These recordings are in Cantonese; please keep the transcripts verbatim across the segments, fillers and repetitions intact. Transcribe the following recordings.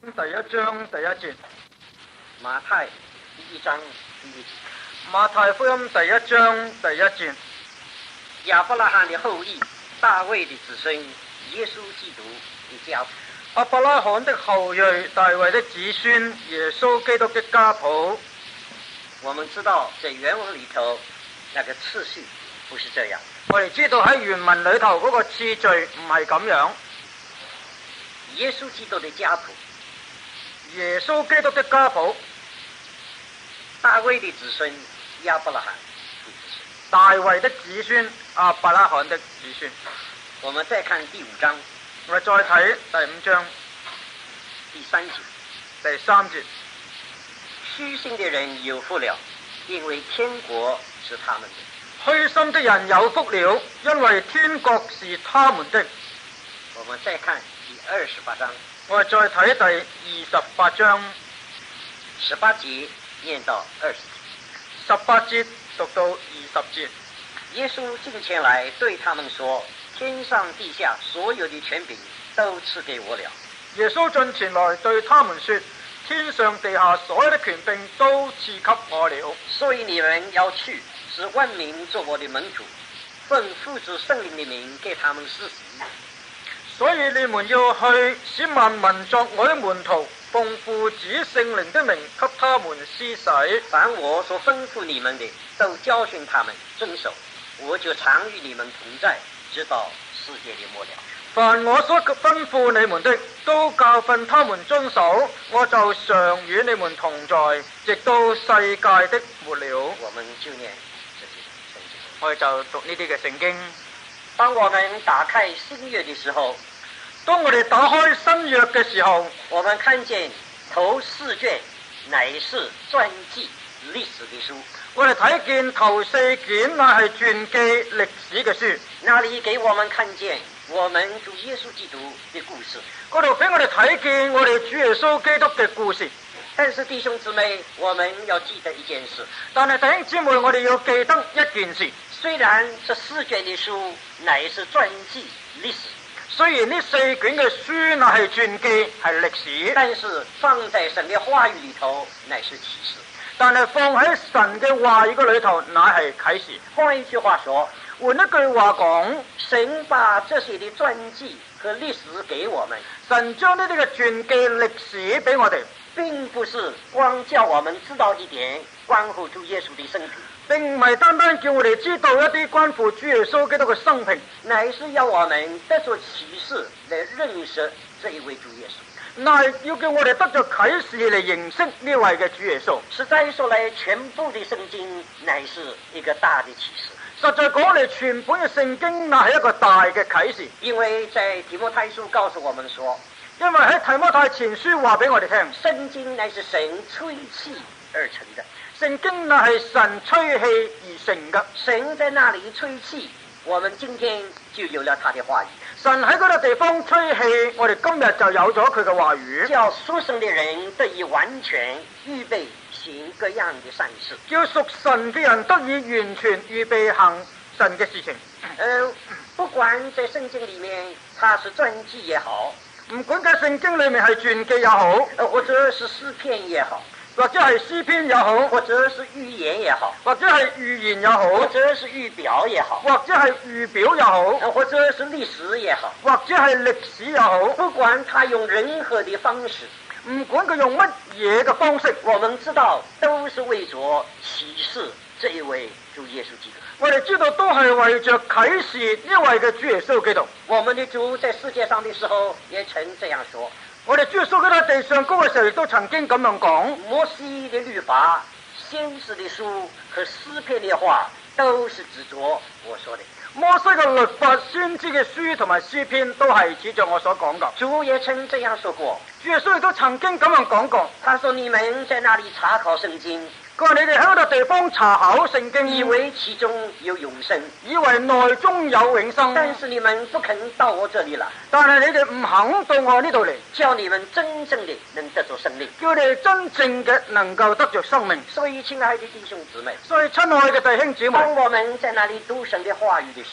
第一章第一節， 馬太第一章第一節， 馬太福音第一章第一節， 亞伯拉罕的後裔，大衛的子孫，耶穌基督的家譜。 亞伯拉罕的後裔，大衛的子孫，耶穌基督的家譜。 我們知道在原文裏頭那個次序不是這樣。 我哋知道喺原文裏頭嗰個次序唔係咁樣。 耶穌基督的家譜， 耶穌基督的家譜， 大衛的子孫亞伯拉罕的子孫， 大衛的子孫亞伯拉罕的子孫。 我們再看第五章， 我哋再睇第五章第三節， 第三節。 虛心的人有福了，因為天國是他們的。 虛心的人有福了，因為天國是他們的。 我們再看第二十八章， 我哋再睇第二十八章十八節念到二十節， 十八節讀到二十節。 耶穌進前來對他們說：天上地下所有的權柄都賜給我了。 耶穌進前來對他們說：天上地下所有的權柄都賜給我了。 所以你們要去，使萬民做我的門徒，奉父子聖靈的名給他們施洗。 所以你們要去，使萬民作我的門徒，奉父子聖靈的名給他們施洗。 凡我所吩咐你們的，都教訓他們遵守。我就常與你們同在，直到世界的末了。 凡我所吩咐你們的，都教訓他們遵守。我就常與你們同在，直到世界的末了。 我們就念這些聖經。 我哋就讀呢啲嘅聖經。 當我們打開新約的時候， 當我哋打開新約嘅時候， 我們看見頭四卷乃是傳記歷史的書。 我哋睇見頭四卷乃係傳記歷史嘅書， 那裡給我們看見我們主耶穌基督的故事。 嗰度俾我哋睇見我哋主耶穌基督嘅故事。 但是弟兄姊妹，我們要記得一件事。 但係弟兄姊妹，我哋要記得一件事。 雖然這四卷的書乃是傳記歷史， 雖然呢四卷嘅書乃係傳記係歷史， 但是放在神的話語裡頭乃是啟示。 但係放喺神嘅話語嘅裏頭乃係啟示。 換一句話說， 換一句話講， 神把這些的傳記和歷史給我們， 神將呢啲嘅傳記歷史俾我哋， 並不是光叫我們知道一點關乎主耶穌的生平， 並唔係單單叫我哋知道一啲關乎主耶穌基督嘅生平， 乃是要我們得着啟示來認識這一位主耶穌。 乃係要叫我哋得着啟示嚟認識呢位嘅主耶穌。 實在說來，全部的聖經乃是一個大的啟示。 實在講嚟，全本嘅聖經乃係一個大嘅啟示。 因為在提摩太書告訴我們說， 因為喺提摩太前書話俾我哋聽， 聖經乃是神吹氣而成的。 聖經乃係神吹氣而成嘅。 神在那裡吹氣，我們今天就有了他的話語。 神喺嗰個地方吹氣，我哋今日就有咗佢嘅話語， 叫屬神的人得以完全預備行各樣的善事， 叫屬神嘅人得以完全預備行神嘅事情。 呃，不管在聖經裡面，它是傳記也好， 唔管喺聖經裏面係傳記也好， 呃，或者是詩篇也好， 或者係詩篇也好， 或者是預言也好， 或者係預言也好， 或者是預表也好， 或者係預表也好， 或者是歷史也好， 或者係歷史也好， 不管他用任何的方式， 唔管佢用乜嘢嘅方式， 我們知道都是為咗啟示這一位主耶穌基督。 我哋知道都係為着啟示呢位嘅主耶穌基督。 我們的主在世界上的時候也曾這樣說。 我哋主耶穌基督喺地上高嘅時候，亦都曾經咁樣講。 摩西的律法、先知的書和詩篇的話，都是指着我說的。 摩西嘅律法、先知嘅書同埋詩篇，都係指着我所講嘅。 主也曾這樣說過。 主耶穌亦都曾經咁樣講過。 他說：你們在那裡查考聖經， 佢話你哋喺嗰度地方查考聖經， 以為其中有永生， 以為內中有永生， 但是你們不肯到我這裡來， 但係你哋唔肯到我呢度嚟， 叫你們真正的能得着生命， 叫你哋真正嘅能夠得着生命。 所以親愛的弟兄姊妹， 所以親愛嘅弟兄姊妹， 當我們在那裡讀神的話語的時候，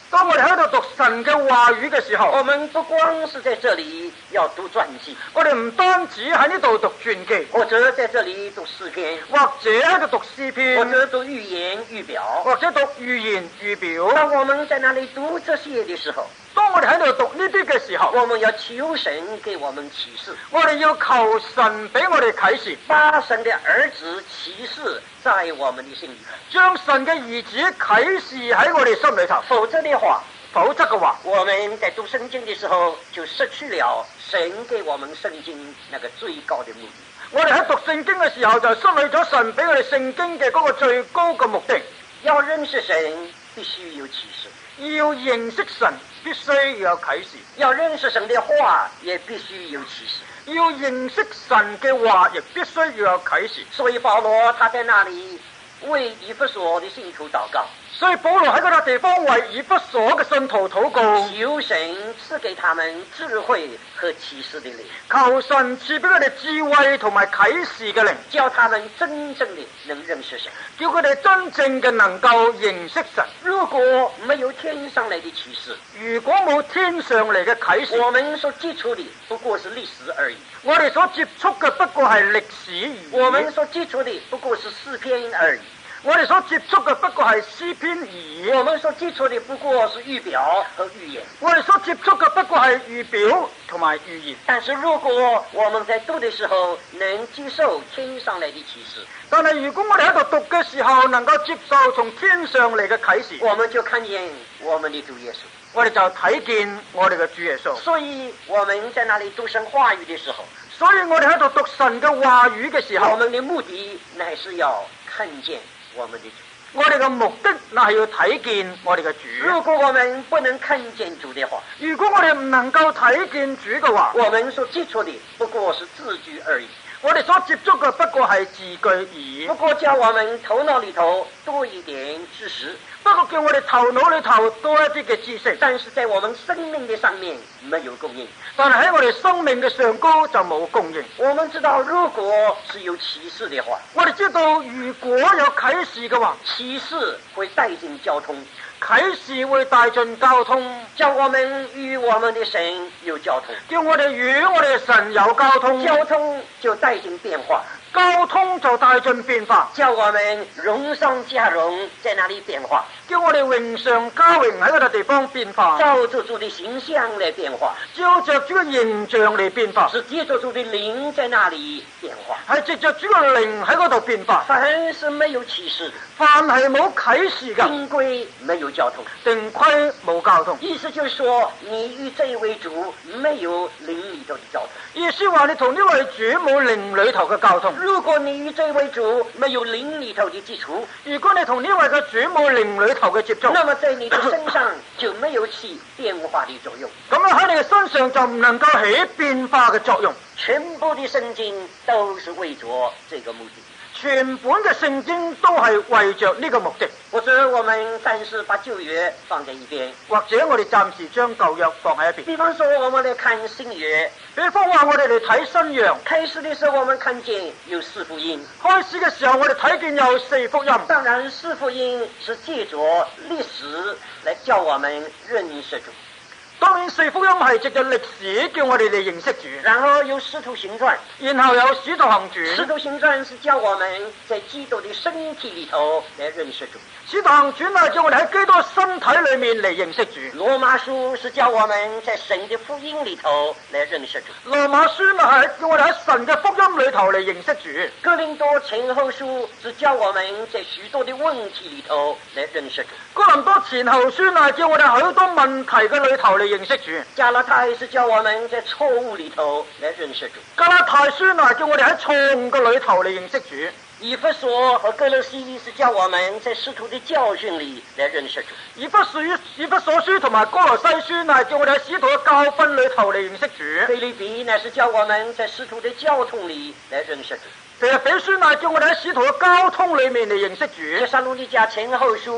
當我哋喺度讀神嘅話語嘅時候， 我們不光是在這裡要讀傳記， 我哋唔單止喺呢度讀傳記， 或者在這裡讀詩篇， 或者喺度讀詩篇， 或者讀預言預表， 或者讀預言預表。 當我們在那裡讀這些的時候， 當我哋喺度讀呢啲嘅時候， 我們要求神給我們啟示， 我哋要求神俾我哋啟示， 把神的兒子啟示在我們的心裡， 將神嘅兒子啟示喺我哋心裏頭。 否則的話， 否則嘅話， 我們在讀聖經的時候就失去了神給我們聖經那個最高的目的。 我哋喺讀聖經嘅時候就失去咗神俾我哋聖經嘅嗰個最高嘅目的。 要認識神，必須有啟示。 要認識神，必須要有啟示。 要認識神的話，也必須有啟示。 要認識神嘅話，亦必須要有啟示。 所以保羅他在那裡為以弗所的信徒禱告。 所以保羅喺嗰笪地方為以弗所嘅信徒禱告， 求神賜給他們智慧和啟示的靈， 求神賜俾佢哋智慧同埋啟示嘅靈， 叫他們真正的能認識神， 叫佢哋真正嘅能夠認識神。 如果沒有天上來的啟示， 如果冇天上嚟嘅啟示， 我們所接觸的不過是歷史而已。 我哋所接觸嘅不過係歷史而已。 我們所接觸的不過是詩篇而已。 我哋所接觸嘅不過係詩篇而已。 我們所接觸的不過是預表和預言。 我哋所接觸嘅不過係預表同埋預言。 但是如果我們在讀的時候能接受天上來的啟示， 但係如果我哋喺度讀嘅時候能夠接受從天上嚟嘅啟示， 我們就看見我們的主耶穌， 我哋就睇見我哋嘅主耶穌。 所以我們在那裡讀神話語的時候， 所以我哋喺度讀神嘅話語嘅時候， 我們的目的乃是要看見我們的主。 我哋嘅目的那係要睇見我哋嘅主。 如果我們不能看見主的話， 如果我哋唔能夠睇見主嘅話， 我們所接觸的不過是字句而已。 我哋所接觸嘅不過係字句而已。 不過叫我們頭腦裡頭多一點知識， 不過叫我哋頭腦裡頭多一啲嘅知識， 但是在我們生命的上面沒有供應。 但係喺我哋生命嘅上高就冇供應。 我們知道，如果是有啟示的話， 我哋知道如果有啟示嘅話， 啟示會帶進交通， 啟示會帶進交通， 叫我們與我們的神有交通， 叫我哋與我哋嘅神有交通， 交通就帶進變化， 交通就帶進變化， 叫我們榮上加榮，在那裡變化， 叫我哋榮上加榮喺嗰個地方變化， 照着主的形象嚟變化， 照着主嘅形象嚟變化， 是借着主的靈在那裡變化， 係藉着主嘅靈喺嗰度變化。 凡是沒有啟示， 凡係冇啟示嘅， 定規沒有交通， 定規冇交通。 意思就是說，你與這位主沒有靈裡頭的交通。 意思話你同呢位主冇靈裡頭嘅交通。 如果你與這位主沒有靈裡頭的基礎， 如果你同呢位嘅主冇靈裡頭嘅接觸， 那麼在你的身上就沒有起變化的作用。 咁樣喺你嘅身上就唔能夠起變化嘅作用。 全部的聖經都是為着這個目的。 全本嘅聖經都係為着呢個目的。 或者我們暫時把舊約放在一邊， 或者我哋暫時將舊約放喺一邊。 比方說我們來看新約， 比方話我哋嚟睇新約， 開始的時候我們看見有四福音， 開始嘅時候我哋睇見有四福音。 當然四福音是借着歷史來叫我們認識主。 當然四福音係藉着歷史叫我哋嚟認識主。 然後有使徒行傳， 然後有使徒行傳。 使徒行傳是叫我們在基督的身體裡頭來認識主。 使徒行傳係叫我哋喺基督身體裡面嚟認識主。 羅馬書是叫我們在神的福音裡頭來認識主。 羅馬書咪係叫我哋喺神嘅福音裡頭嚟認識主。 哥林多前後書是叫我們在許多的問題裡頭來認識主。 哥林多前後書係叫我哋喺好多問題嘅裡頭嚟認識主。 加拉太是叫我們在錯誤裡頭來認識主。 加拉太書係叫我哋喺錯誤嘅裡頭嚟認識主。 以弗所和歌羅西是叫我們在使徒的教訓裡來認識主。 以弗所以弗所書同埋歌羅西書係叫我哋喺使徒嘅教訓裡頭嚟認識主。 腓立比乃是叫我們在使徒的交通裡來認識主。 腓立比書係叫我哋喺使徒嘅交通裡面嚟認識主。 帖撒羅尼迦前後書，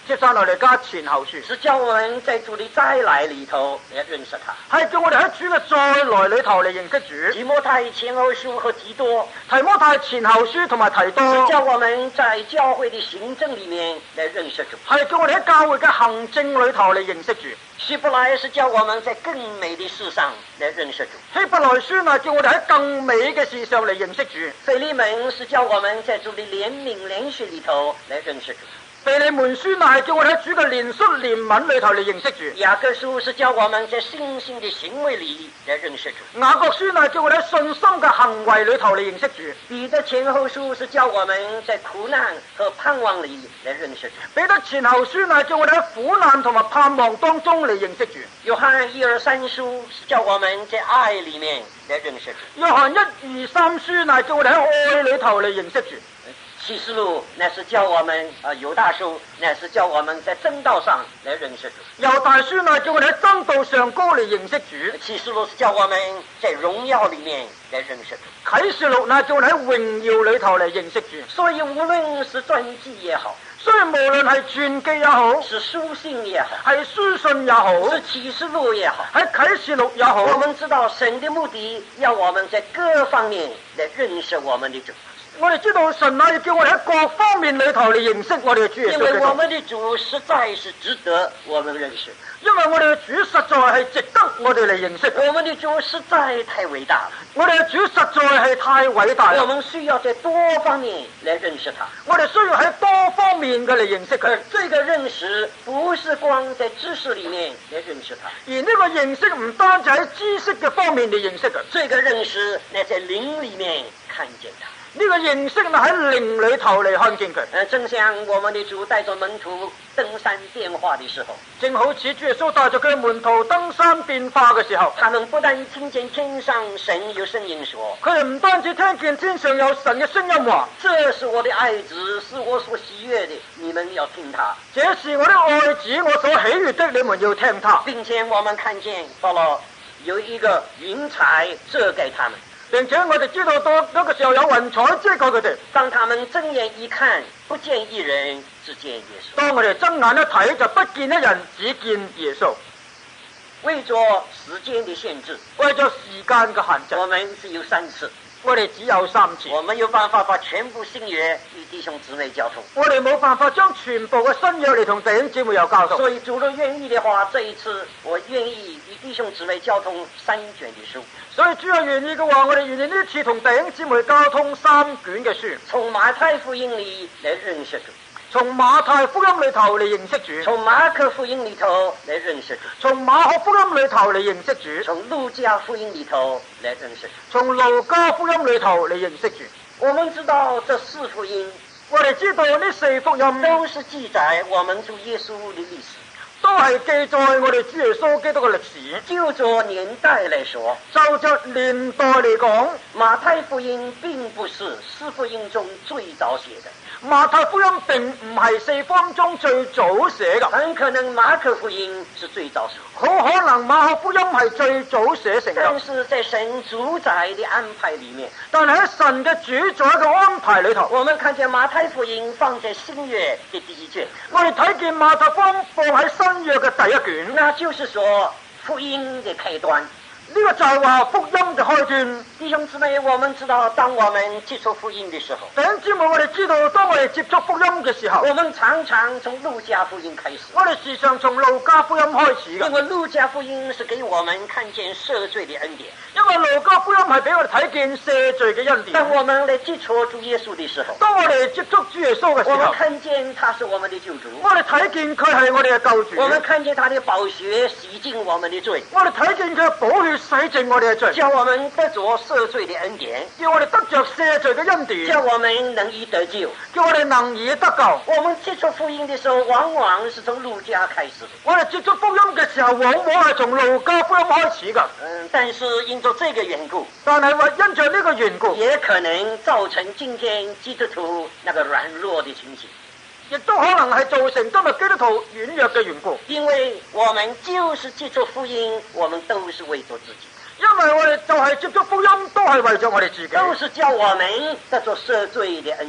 接晒落嚟加前後書， 是叫我們在主的再來裏頭來認識他。 係叫我哋喺主嘅再來裏頭嚟認識主。 提摩太前後書和提多， 提摩太前後書同埋提多， 是叫我們在教會的行政裏面來認識主。 係叫我哋喺教會嘅行政裏頭嚟認識主。 希伯來是叫我們在更美的事上來認識主。 希伯來書係叫我哋喺更美嘅事上嚟認識主。 腓利門是叫我們在主的憐憫憐恤裏頭來認識主。 腓利門書係叫我哋喺主嘅憐恤憐憫裏頭嚟認識主。 雅各書是叫我們在信心的行為裏來認識主。 雅各書係叫我哋喺信心嘅行為裏頭嚟認識主。 彼得前後書是叫我們在苦難和盼望裏來認識主。 彼得前後書係叫我哋喺苦難同埋盼望當中嚟認識主。 約翰一二三書是叫我們在愛裏面來認識主。 約翰一二三書係叫我哋喺愛裏頭嚟認識主。 啟示錄那是叫我們啊，猶大書那是叫我們在真道上來認識主。 猶大書呢叫我哋喺真道上高嚟認識主。 啟示錄是叫我們在榮耀裏面來認識主。 啟示錄呢叫我哋喺榮耀裏頭嚟認識主。 所以無論是傳記也好， 所以無論係傳記也好， 是書信也好， 係書信也好， 是啟示錄也好， 喺啟示錄也好， 我們知道神的目的要我們在各方面來認識我們的主。 我哋知道神啊，要叫我哋喺各方面裏頭嚟認識我哋嘅主耶穌。 因為我們的主實在是值得我們認識。 因為我哋嘅主實在係值得我哋嚟認識。 我們的主實在太偉大了。 我哋嘅主實在係太偉大了。 我們需要在多方面來認識他。 我哋需要喺多方面嘅嚟認識佢。 而這個認識不是光在知識裏面來認識他。 而呢個認識唔單止喺知識嘅方面嚟認識佢。 這個認識乃在靈裏面看見他。 呢個認識呢喺靈裏頭嚟看見佢。 呃，正像我們的主帶着門徒登山變化的時候， 正好似主耶穌帶着佢嘅門徒登山變化嘅時候， 他們不但聽見天上神有聲音說， 佢哋唔單止聽見天上有神嘅聲音話， 這是我的愛子，是我所喜悅的，你們要聽他。 這是我的愛子，我所喜悅的，你們要聽他。 並且我們看見到了有一個雲彩遮蓋他們。 並且我哋知道到嗰個時候有雲彩遮蓋佢哋。 當他們睜眼一看，不見一人，只見耶穌。 當我哋睜眼一睇，就不見一人，只見耶穌。 為咗時間的限制， 為咗時間嘅限制， 我們只有三次。 我哋只有三次。 我們有辦法把全部新約與弟兄姊妹交通。 我哋冇辦法將全部嘅新約嚟同弟兄姊妹有交通。 所以主若願意的話，這一次我願意與弟兄姊妹交通三卷的書。 所以主要願意嘅話，我哋願意呢次同弟兄姊妹交通三卷嘅書。 從馬太福音裏來認識主。 從馬太福音裏頭嚟認識主。 從馬可福音裏頭來認識主。 從馬可福音裏頭嚟認識主。 從路加福音裏頭來認識主。 從路加福音裏頭嚟認識主。 我們知道這四福音， 我哋知道呢四福音都是記載我們主耶穌的歷史， 都係記載我哋主耶穌基督嘅歷史。 就着年代來說， 就着年代嚟講， 馬太福音並不是四福音中最早寫的。 馬太福音並唔係四福音中最早寫嘅， 很可能馬可福音是最早寫， 好可能馬可福音係最早寫成嘅。 但是在神主宰的安排裏面， 但係喺神嘅主宰嘅安排裏頭， 我們看見馬太福音放在新約嘅第一卷， 我哋睇見馬太福音放喺新約嘅第一卷， 那就是說福音嘅開端。 呢個就係話福音嘅開端。 弟兄姊妹，我們知道，當我們接觸福音的時候， 弟兄姊妹，我哋知道，當我哋接觸福音嘅時候， 我們常常從路加福音開始。 我哋時常從路加福音開始嘅， 因為路加福音是給我們看見赦罪的恩典。 因為路加福音係俾我哋睇見赦罪嘅恩典。 當我們嚟接觸主耶穌的時候， 當我哋接觸主耶穌嘅時候， 我們看見他是我們的救主， 我哋睇見佢係我哋嘅救主， 我們看見他的寶血洗淨我們的罪， 我哋睇見佢嘅寶血洗淨我哋嘅罪， 叫我們得着赦罪的恩典， 叫我哋得着赦罪嘅恩典， 叫我們能以得救， 叫我哋能以得救。 我們接觸福音的時候，往往是從路加開始的。 我哋接觸福音嘅時候，往往係從路加福音開始嘅。 嗯，但是因着這個緣故， 但係話因着呢個緣故， 也可能造成今天基督徒那個軟弱的情形， 亦都可能係造成今日基督徒軟弱嘅緣故。 因為我們就是接觸福音，我們都是為着自己。 因為我哋就係接觸福音，都係為咗我哋自己， 都是叫我們得着赦罪的恩典， 都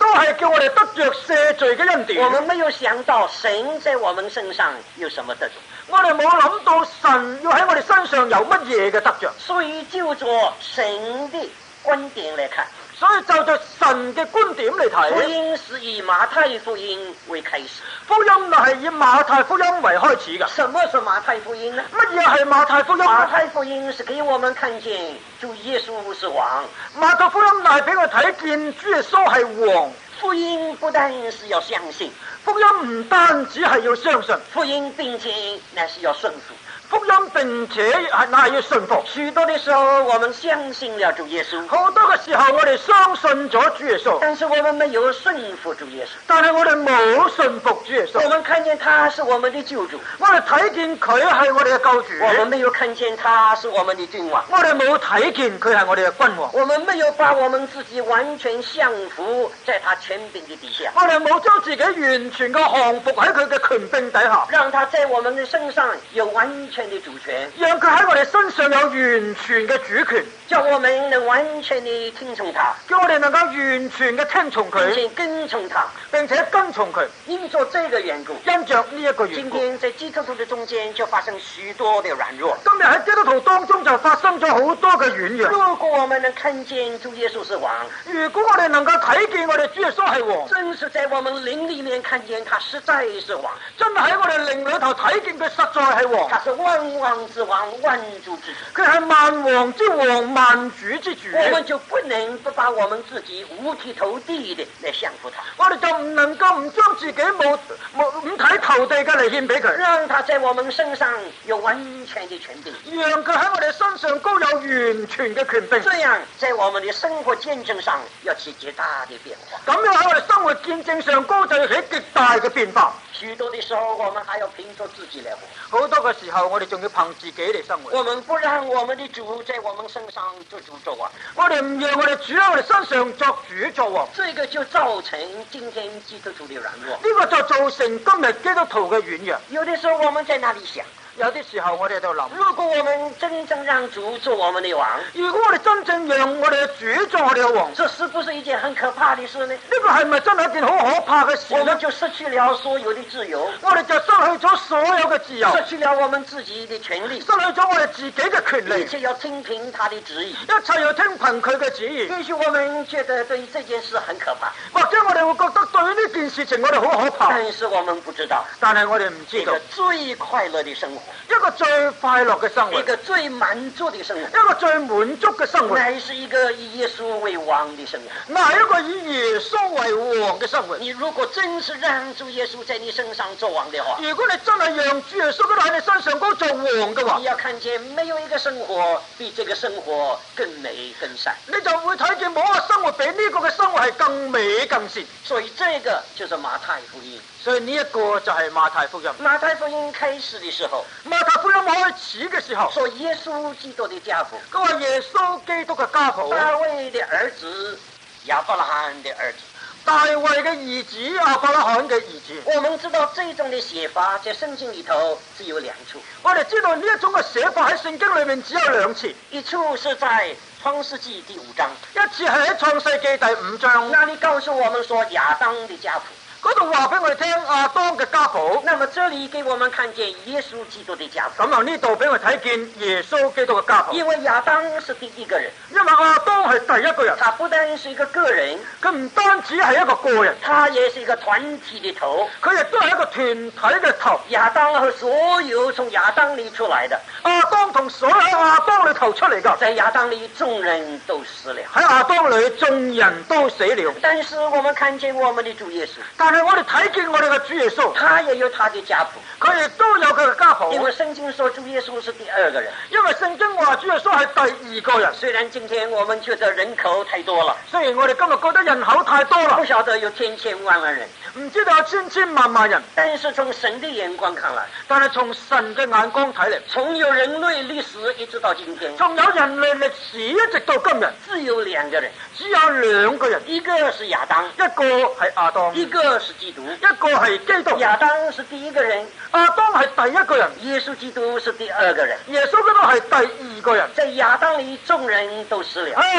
都係叫我哋得着赦罪嘅恩典。 我們沒有想到神在我們身上有什麼得着， 我哋冇諗到神要喺我哋身上有乜嘢嘅得着， 所以就着神的觀點來看， 所以就着神嘅觀點嚟福睇， 音是以馬太福音為開始。 福音係以馬太福音為開始嘅。 什麼是馬太福音呢？ 乜嘢係馬太福音？ 馬太福音是給我們看見主耶穌是王。 馬太福音係俾我睇見主耶穌係王。 福音不但是要相信， 福音唔單止係要相信， 福音並且乃是要順服。 福音並且係乃係要順服。 許多的時候，我們相信了主耶穌， 好多嘅時候我哋相信咗主耶穌， 但是我們沒有順服主耶穌。 但係我哋冇順服主耶穌。 我們看見他是我們的救主， 我哋睇見佢係我哋嘅救主， 我們沒有看見他是我們的君王。 我哋冇睇見佢係我哋嘅君王。 我們沒有把我們自己完全降服在他權柄的底下， 我哋冇將自己完全嘅降服喺佢嘅權柄底下， 讓他在我們的身上有完全的主權， 讓佢喺我哋身上有完全嘅主權， 叫我們能完全地聽從他， 叫我哋能夠完全嘅聽從佢， 並且跟從他， 並且跟從佢。 因着這個緣故， 因着呢一個緣故， 今天在基督徒的中間就發生許多的軟弱。 今日喺基督徒當中就發生咗好多嘅軟弱。 如果我們能看見主耶穌是王， 如果我哋能夠睇見我哋主耶穌係王， 真是在我們靈裏面看見他實在是王， 真係喺我哋靈裏頭睇見佢實在係王。 他是萬王之王，萬主之主， 佢係萬王之王，萬主之主。 我們就不能不把我們自己五體投地的來降服他， 我哋就唔能夠唔將自己冇冇五體投地嘅嚟獻俾佢， 讓他在我們身上有完全的權柄， 讓佢喺我哋身上高有完全嘅權柄。 這樣在我們的生活見證上要起極大的變化。 咁樣喺我哋生活見證上高就要起極大嘅變化。 許多的時候，我們還要憑着自己來活。 好多嘅時候，我哋仲要憑自己嚟生活。 我們不讓我們的主在我們身上做主做王， 我哋唔讓我哋主喺我哋身上作主作王。 這個就造成今天基督徒的軟弱。 呢個就造成今日基督徒嘅軟弱。 有的時候我們在那裡想， 有啲時候我哋喺度諗， 如果我們真正讓主做我們的王， 如果我哋真正讓我哋嘅主做我哋嘅王， 這是不是一件很可怕的事呢？ 呢個係咪真係一件好可怕嘅事呢？ 我們就失去了所有的自由， 我哋就失去咗所有嘅自由， 失去了我們自己的權利， 失去咗我哋自己嘅權利， 一切要聽憑他的旨意， 一切要聽憑佢嘅旨意。 也許我們覺得對這件事很可怕， 或者我哋會覺得對呢件事情我哋好可怕， 但是我們不知道， 但係我哋唔知道一個最快樂的生活， 一個最快樂嘅生活， 一個最滿足的生活， 一個最滿足嘅生活， 乃是一個以耶穌為王的生活， 乃係一個以耶穌為王嘅生活。 你如果真是讓主耶穌在你身上做王的話， 如果你真係讓主耶穌嗰度喺你身上高做王嘅話， 你要看見沒有一個生活比這個生活更美更善， 你就會睇見冇一個生活比呢個嘅生活係更美更善。 所以這個就是馬太福音。 所以呢一個就係馬太福音。 馬太福音開始的時候， 馬太福音開始嘅時候， 說耶穌基督的家譜， 佢話耶穌基督嘅家譜， 大衛的兒子，亞伯拉罕的兒子， 大衛嘅兒子，亞伯拉罕嘅兒子。 我們知道這種的寫法在聖經裏頭只有兩處， 我哋知道呢一種嘅寫法喺聖經裏面只有兩次， 一處是在創世紀第五章， 一次係喺創世紀第五章， 那裡告訴我們說亞當的家譜。 嗰度話俾我哋聽亞當嘅家譜。 那麼這裡給我們看見耶穌基督的家譜。 咁由呢度俾我睇見耶穌基督嘅家譜。 因為亞當是第一個人， 因為亞當係第一個人， 他不單是一個個人， 佢唔單止係一個個人， 他也是一個團體的頭， 佢亦都係一個團體嘅頭。 亞當和所有從亞當裡出來的， 亞當同所有喺亞當裏頭出嚟㗎， 在亞當裡眾人都死了， 喺亞當裏眾人都死了。 但是我們看見我們的主耶穌， 但係我哋睇見我哋嘅主耶穌， 他也有他的家譜， 佢亦都有佢嘅家譜。 因為聖經說主耶穌是第二個人， 因為聖經話主耶穌係第二個人。 雖然今天我們覺得人口太多了， 雖然我哋今日覺得人口太多啦， 不曉得有千千萬萬人， 唔知道有千千萬萬人， 但是從神的眼光看來， 但係從神嘅眼光睇嚟， 從有人類歷史一直到今天， 仲有人類歷史一直到今日， 只有兩個人， 只有兩個人， 一個是亞當， 一個係亞當， 一個是基督， 一個係基督。 亞當是第一個人， 亞當係第一個人， 耶穌基督是第二個人。 耶穌基督係第二個人。 在亞當裡眾人都死了， 喺亞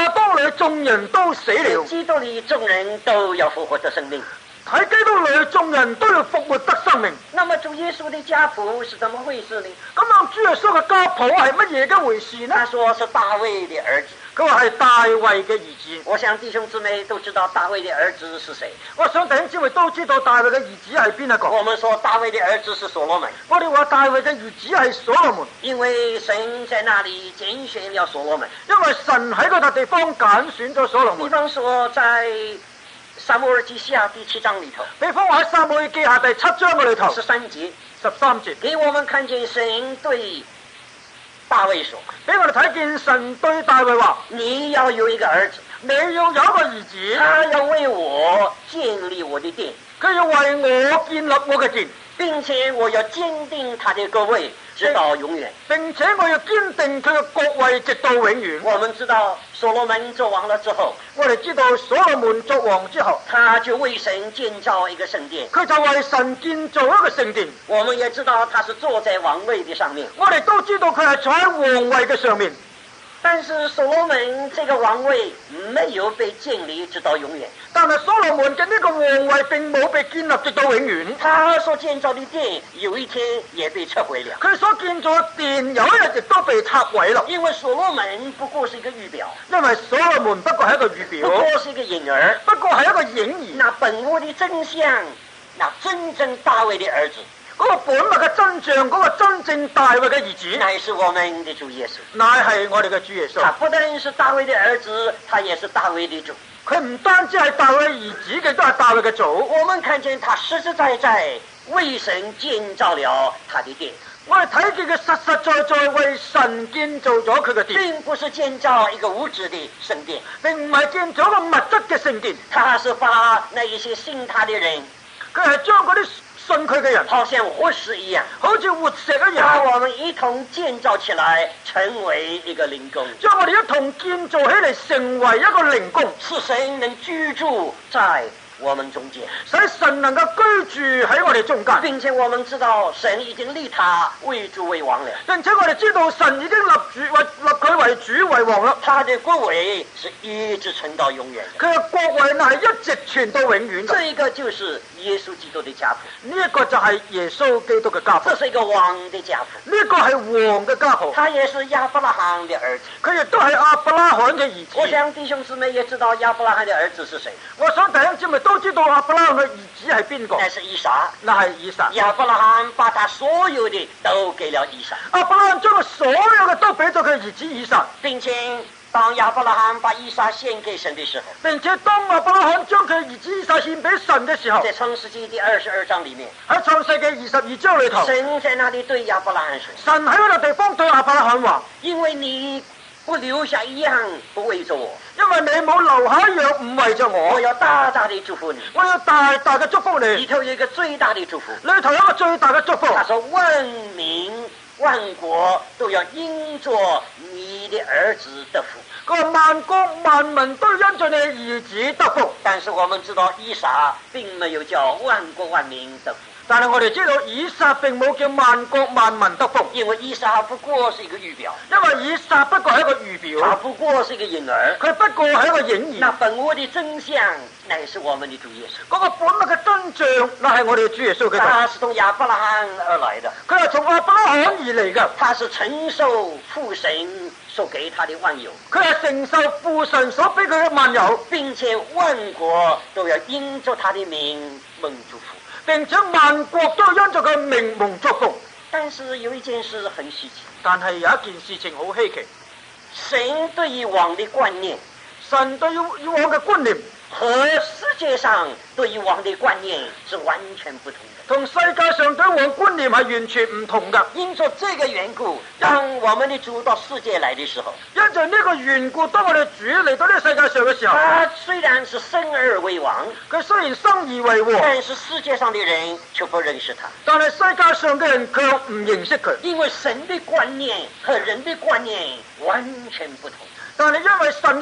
亞當裏眾人都死了， 基督裏眾人都要復活得生命。 喺基督裏眾人都要復活得生命。 那麼主耶穌的家譜是怎麼回事呢？ 咁樣主耶穌嘅家譜係乜嘢嘅回事呢？ 他說是大衛的兒子。 佢話係大衛嘅兒子。 我想弟兄姊妹都知道大衛的兒子是誰。 我想弟兄姊妹都知道大衛嘅兒子係邊一個。 我們說大衛的兒子是所羅門。 我哋話大衛嘅兒子係所羅門， 因為神在那裏揀選了所羅門。 因為神喺嗰笪地方揀選咗所羅門。 比方說在撒母耳記下第七章裏頭， 比方話喺撒母耳記下第七章嘅裏頭， 十三節， 十三節， 給我們看見神對大衛說， 俾我哋睇見神對大衛話： 你要有一個兒子， 你要有一個兒子， 他要為我建立我的殿， 佢要為我建立我嘅殿， 並且我要堅定他的國位直到永遠， 並且我要堅定佢嘅國位直到永遠。 我們知道所羅門做王了之後， 我哋知道所羅門作王之後， 他就為神建造一個聖殿， 佢就為神建造一個聖殿。 我們也知道他是坐在王位的上面， 我哋都知道佢係坐喺皇位嘅上面。 但是所羅門這個王位沒有被建立直到永遠， 但係所羅門嘅呢個皇位並冇被建立直到永遠。 他所建造的殿有一天也被撤毀了， 佢所建造嘅殿有一日亦都被拆毀啦。 因為所羅門不過是一個預表， 因為所羅門不過係一個預表， 不過是一個影兒， 不過係一個影兒。 那本物的真相，那真正大衛的兒子， 嗰個本物嘅真相，嗰個真正大衛嘅兒子， 乃是我們的主耶穌， 乃係我哋嘅主耶穌。 他不但是大衛的兒子，他也是大衛的主。 佢唔單止係大衛兒子嘅，都係大衛嘅祖。 我們看見他實實在在為神建造了他的殿， 我哋睇見佢實實在在為神建造咗佢嘅殿， 並不是建造一個物質的聖殿， 並唔係建造一個物質嘅聖殿。 他是把那一些信他的人， 佢係將嗰啲信佢嘅人， 好像活石一樣， 好似活石一把樣， 我們一同建造起來，成為一個靈宮， 將我哋一同建造起嚟，成為一個靈宮， 使神能居住在我們中間， 使神能夠居住喺我哋中間。 並且我們知道神已經立他為主為王了， 並且我哋知道神已經立主為立佢為主為王啦。 他的國位是一直存到永遠的， 佢嘅國位乃係一直傳到永遠嘅。 這一個就是耶穌基督的家譜， 呢一個就係耶穌基督嘅家譜， 這是一個王的家譜， 呢一個係王嘅家譜。 他也是亞伯拉罕的兒子。 佢亦都係亞伯拉罕嘅兒子。 我想弟兄姊妹也知道亞伯拉罕的兒子是誰， 我想弟兄姊妹都知道亞伯拉罕嘅兒子係邊個？ 那是以撒。 那係以撒。 亞伯拉罕把他所有的都給了以撒， 亞伯拉罕將佢所有嘅都俾咗佢兒子以撒， 並且當亞伯拉罕把以撒獻給神的時候， 並且當亞伯拉罕將佢兒子以撒獻俾神嘅時候， 在創世紀第二十二章裏面， 喺創世記二十二章裏頭， 神在那裏對亞伯拉罕說， 神喺嗰個地方對亞伯拉罕話： 因為你不留下一樣不為着我， 因為你冇留下一樣唔為着我， 我要大大地祝福你。 我要大大嘅祝福你。 裏頭有一個最大的祝福， 裏頭有一個最大嘅祝福。 他說萬民萬國都要因着你的兒子得福。 佢話萬國萬民都因着你兒子得福。 但是我們知道以撒並沒有叫萬國萬民得福， 但係我哋知道以撒並冇叫萬國萬民得福， 因為以撒不過是一個預表， 因為以撒不過係一個預他表， 不過是一個影兒， 佢不過係一個影兒。 那本我的真相乃是我們的主耶穌， 嗰個本物嘅真相，那係我哋嘅主耶穌基督。 他是從亞伯拉罕而來的， 佢係從亞伯拉罕而嚟嘅， 他是承受父神所給他的萬有， 佢係承受父神所俾佢嘅萬有， 並且萬國都要因着他的名蒙祝福。 並且萬國都因着佢名蒙祝福。 但是有一件事很稀奇， 但係有一件事情好稀奇， 神對於王的觀念， 神對於以往嘅觀念和世界上對於王的觀念是完全不同的。 同世界上對王觀念係完全唔同㗎。 因着這個緣故，當我們的主到世界來的時候， 因着呢個緣故，當我哋主嚟到呢個世界上嘅時候， 他雖然是生而為王， 佢雖然生而為王， 但是世界上的人卻不認識他， 但係世界上嘅人卻唔認識佢， 因為神的觀念和人的觀念完全不同。 但係因為神嘅觀念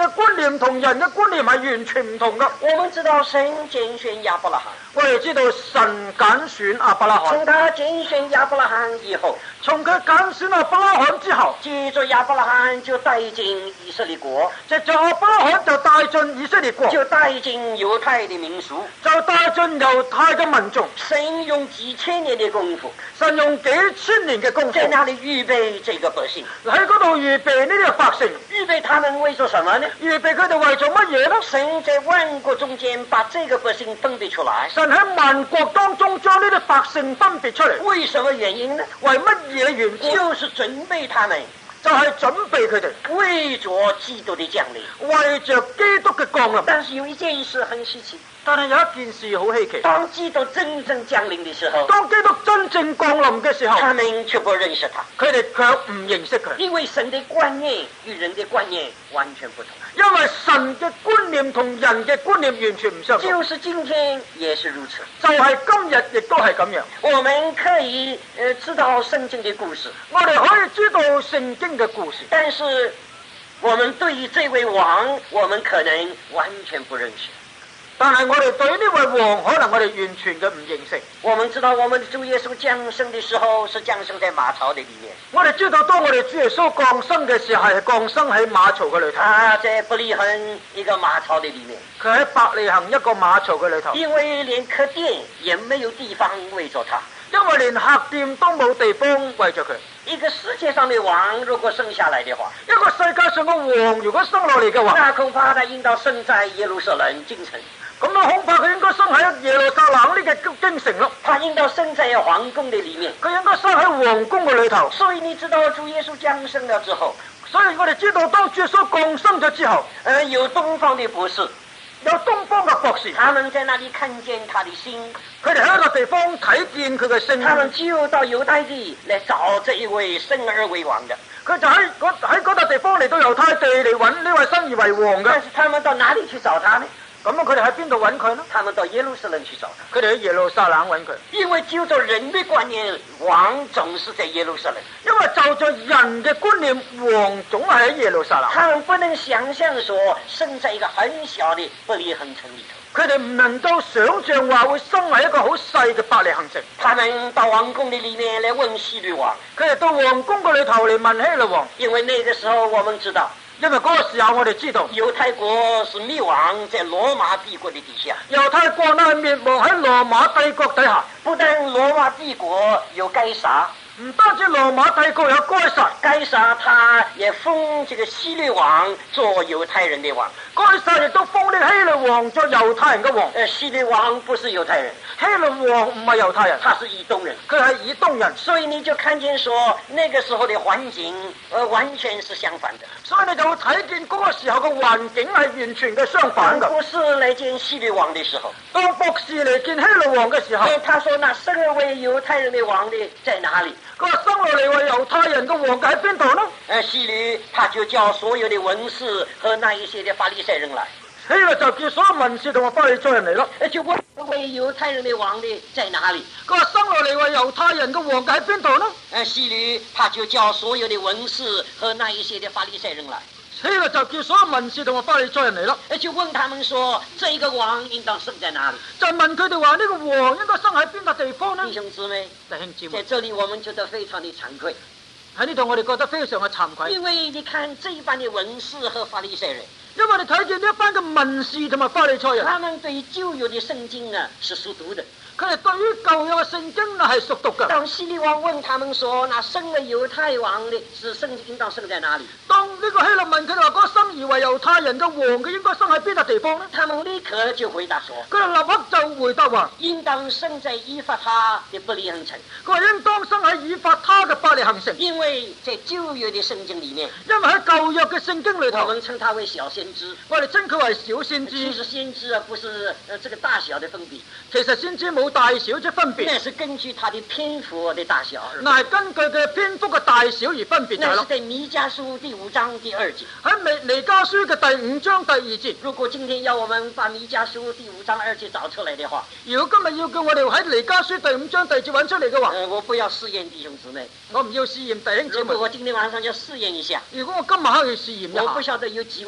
念同人嘅觀念係完全唔同噶。 我們知道神揀選亞伯拉罕， 我哋知道神揀選亞伯拉罕， 從他揀選亞伯拉罕以後， 從佢揀選亞伯拉罕之後， 接着亞伯拉罕就帶進以色列國， 藉着亞伯拉罕就帶進以色列國， 就帶進猶太的民族， 就帶進猶太嘅民眾。 神用幾千年的功夫， 神用幾千年嘅功夫， 在那裏預備這個百姓， 喺嗰度預備呢啲嘅百姓， 預備他們為做什麼呢？ 預備佢哋為做乜嘢呢？ 神在萬國中間把這個百姓分別出來， 神喺萬國當中將呢啲百姓分別出嚟， 為什麼原因呢？ 為乜嘢緣故？ 就是準備他們， 就係準備佢哋， 為着基督的降臨， 為着基督嘅降臨。 但是有一件事很稀奇， 但係有一件事好稀奇， 當基督真正降臨的時候， 當基督真正降臨嘅時候， 他們卻不認識他， 佢哋卻唔認識佢， 因為神的觀念與人的觀念完全不同， 因為神嘅觀念同人嘅觀念完全唔相同。 就是今天也是如此， 就係今日亦都係咁樣。 我們可以呃知道聖經的故事， 我哋可以知道聖經嘅故事， 但是我們對於這位王，我們可能完全不認識。 但係我哋對呢位王，可能我哋完全嘅唔認識。 我們知道我們的主耶穌降生的時候，是降生在馬槽的裡面。 我哋知道當我哋主耶穌降生嘅時候，係降生喺馬槽嘅裏頭。 他在伯利恆一個馬槽的裡面， 佢喺伯利恆一個馬槽嘅裏頭。 因為連客店也沒有地方圍着他， 因為連客店都冇地方圍着佢。 一個世界上的王如果生下來的話， 一個世界上嘅王如果生落嚟嘅話， 那恐怕他應當生在耶路撒冷京城。 咁啊，恐怕佢應該生喺耶路撒冷呢個京城咯。 他應當生在皇宮的裡面， 佢應該生喺皇宮嘅裏頭。 所以你知道主耶穌降生了之後， 所以我哋知道當主耶穌降生咗之後， 呃，有東方的博士， 有東方嘅博士， 他們在那裡看見他的星， 佢哋喺一個地方睇見佢嘅星， 他們就到猶太地來找這一位生而為王的。 佢就喺嗰喺嗰笪地方嚟到猶太地嚟揾呢位生而為王嘅。 但是他們到哪裡去找他呢？ 咁啊，佢哋喺邊度揾佢呢？ 他們到耶路撒冷去找他。 佢哋喺耶路撒冷揾佢， 因為就着人的觀念，王總是在耶路撒冷。 因為就着人嘅觀念，王總係喺耶路撒冷。 他們不能想象說生在一個很小的伯利恆城裡頭。 佢哋唔能夠想象話會生喺一個好細嘅伯利恆城。 他們到王宮的裡面來問希律王， 佢哋到皇宮個裏頭嚟問希律王， 因為那個時候我們知道， 因為嗰個時候我哋知道猶太國是滅亡在羅馬帝國的底下。 猶太國呢係滅亡喺羅馬帝國底下， 不但羅馬帝國有該撒， 唔單止羅馬帝國有該撒， 該撒他也封這個希律王做猶太人的王。 該撒亦都封呢希律王做猶太人嘅王。 呃，希律王不是猶太人， 希律王唔係猶太人， 他是以東人， 佢係以東人， 所以你就看見說那個時候的環境，呃，完全是相反的。 所以你就會睇見嗰個時候嘅環境係完全嘅相反嘅。 當博士來見希律王的時候， 當博士嚟見希律王嘅時候， 他說：那生而為猶太人的王的在哪裡？ 佢話生落嚟為猶太人嘅王喺邊度呢？ 呃，希律他就叫所有的文士和那一些的法利賽人來。 希律就叫所有文士同埋法利賽人嚟咯。 就問為猶太人的王的在哪裡？ 佢話生落嚟為猶太人嘅王喺邊度呢？ 呃，希律他就叫所有的文士和那一些的法利賽人來。 希律就叫所有文士同埋法利賽人嚟咯。 就問他們說：這個王應當生在哪裡？ 就問佢哋話呢個王應該生喺邊笪地方呢？ 弟兄姊妹， 弟兄姊妹， 在這裡我們覺得非常的慚愧。 喺呢度我哋覺得非常嘅慚愧， 因為你看這一班的文士和法利賽人， 因為你睇見呢一班嘅文士同埋法利賽人， 他們對舊約的聖經啊是熟讀的。 佢哋對於舊約嘅聖經啊係熟讀嘅。 當希律王問他們說：那生了猶太王的是生應當生在哪裡？ 當呢個希律問佢哋話嗰個生而為猶太人嘅王嘅應該生喺邊笪地方呢？ 他們立刻就回答說： 佢哋立刻就回答話： 應當生在以法他的伯利恆城。 佢話應當生喺以法他嘅伯利恆城。 因為在舊約的聖經裡面， 因為喺舊約嘅聖經裏頭， 我們稱他為小先知。 我哋稱佢為小先知。 其實先知啊，不是呃這個大小的分別。 其實先知冇大小之分別， 那是根據他的篇幅的大小。 那係根據佢嘅篇幅嘅大小而分別。 那是在彌迦書第五章第二節。 喺彌彌迦書嘅第五章第二節。 如果今天要我們把彌迦書第五章二節找出來的話， 如果今日要叫我哋喺彌迦書第五章第二節揾出嚟嘅話， 呃，我不要試驗弟兄姊妹， 我唔要試驗弟兄姊妹。 如果我今天晚上要試驗一下， 如果我今晚可以試驗一下， 我不曉得有幾位能把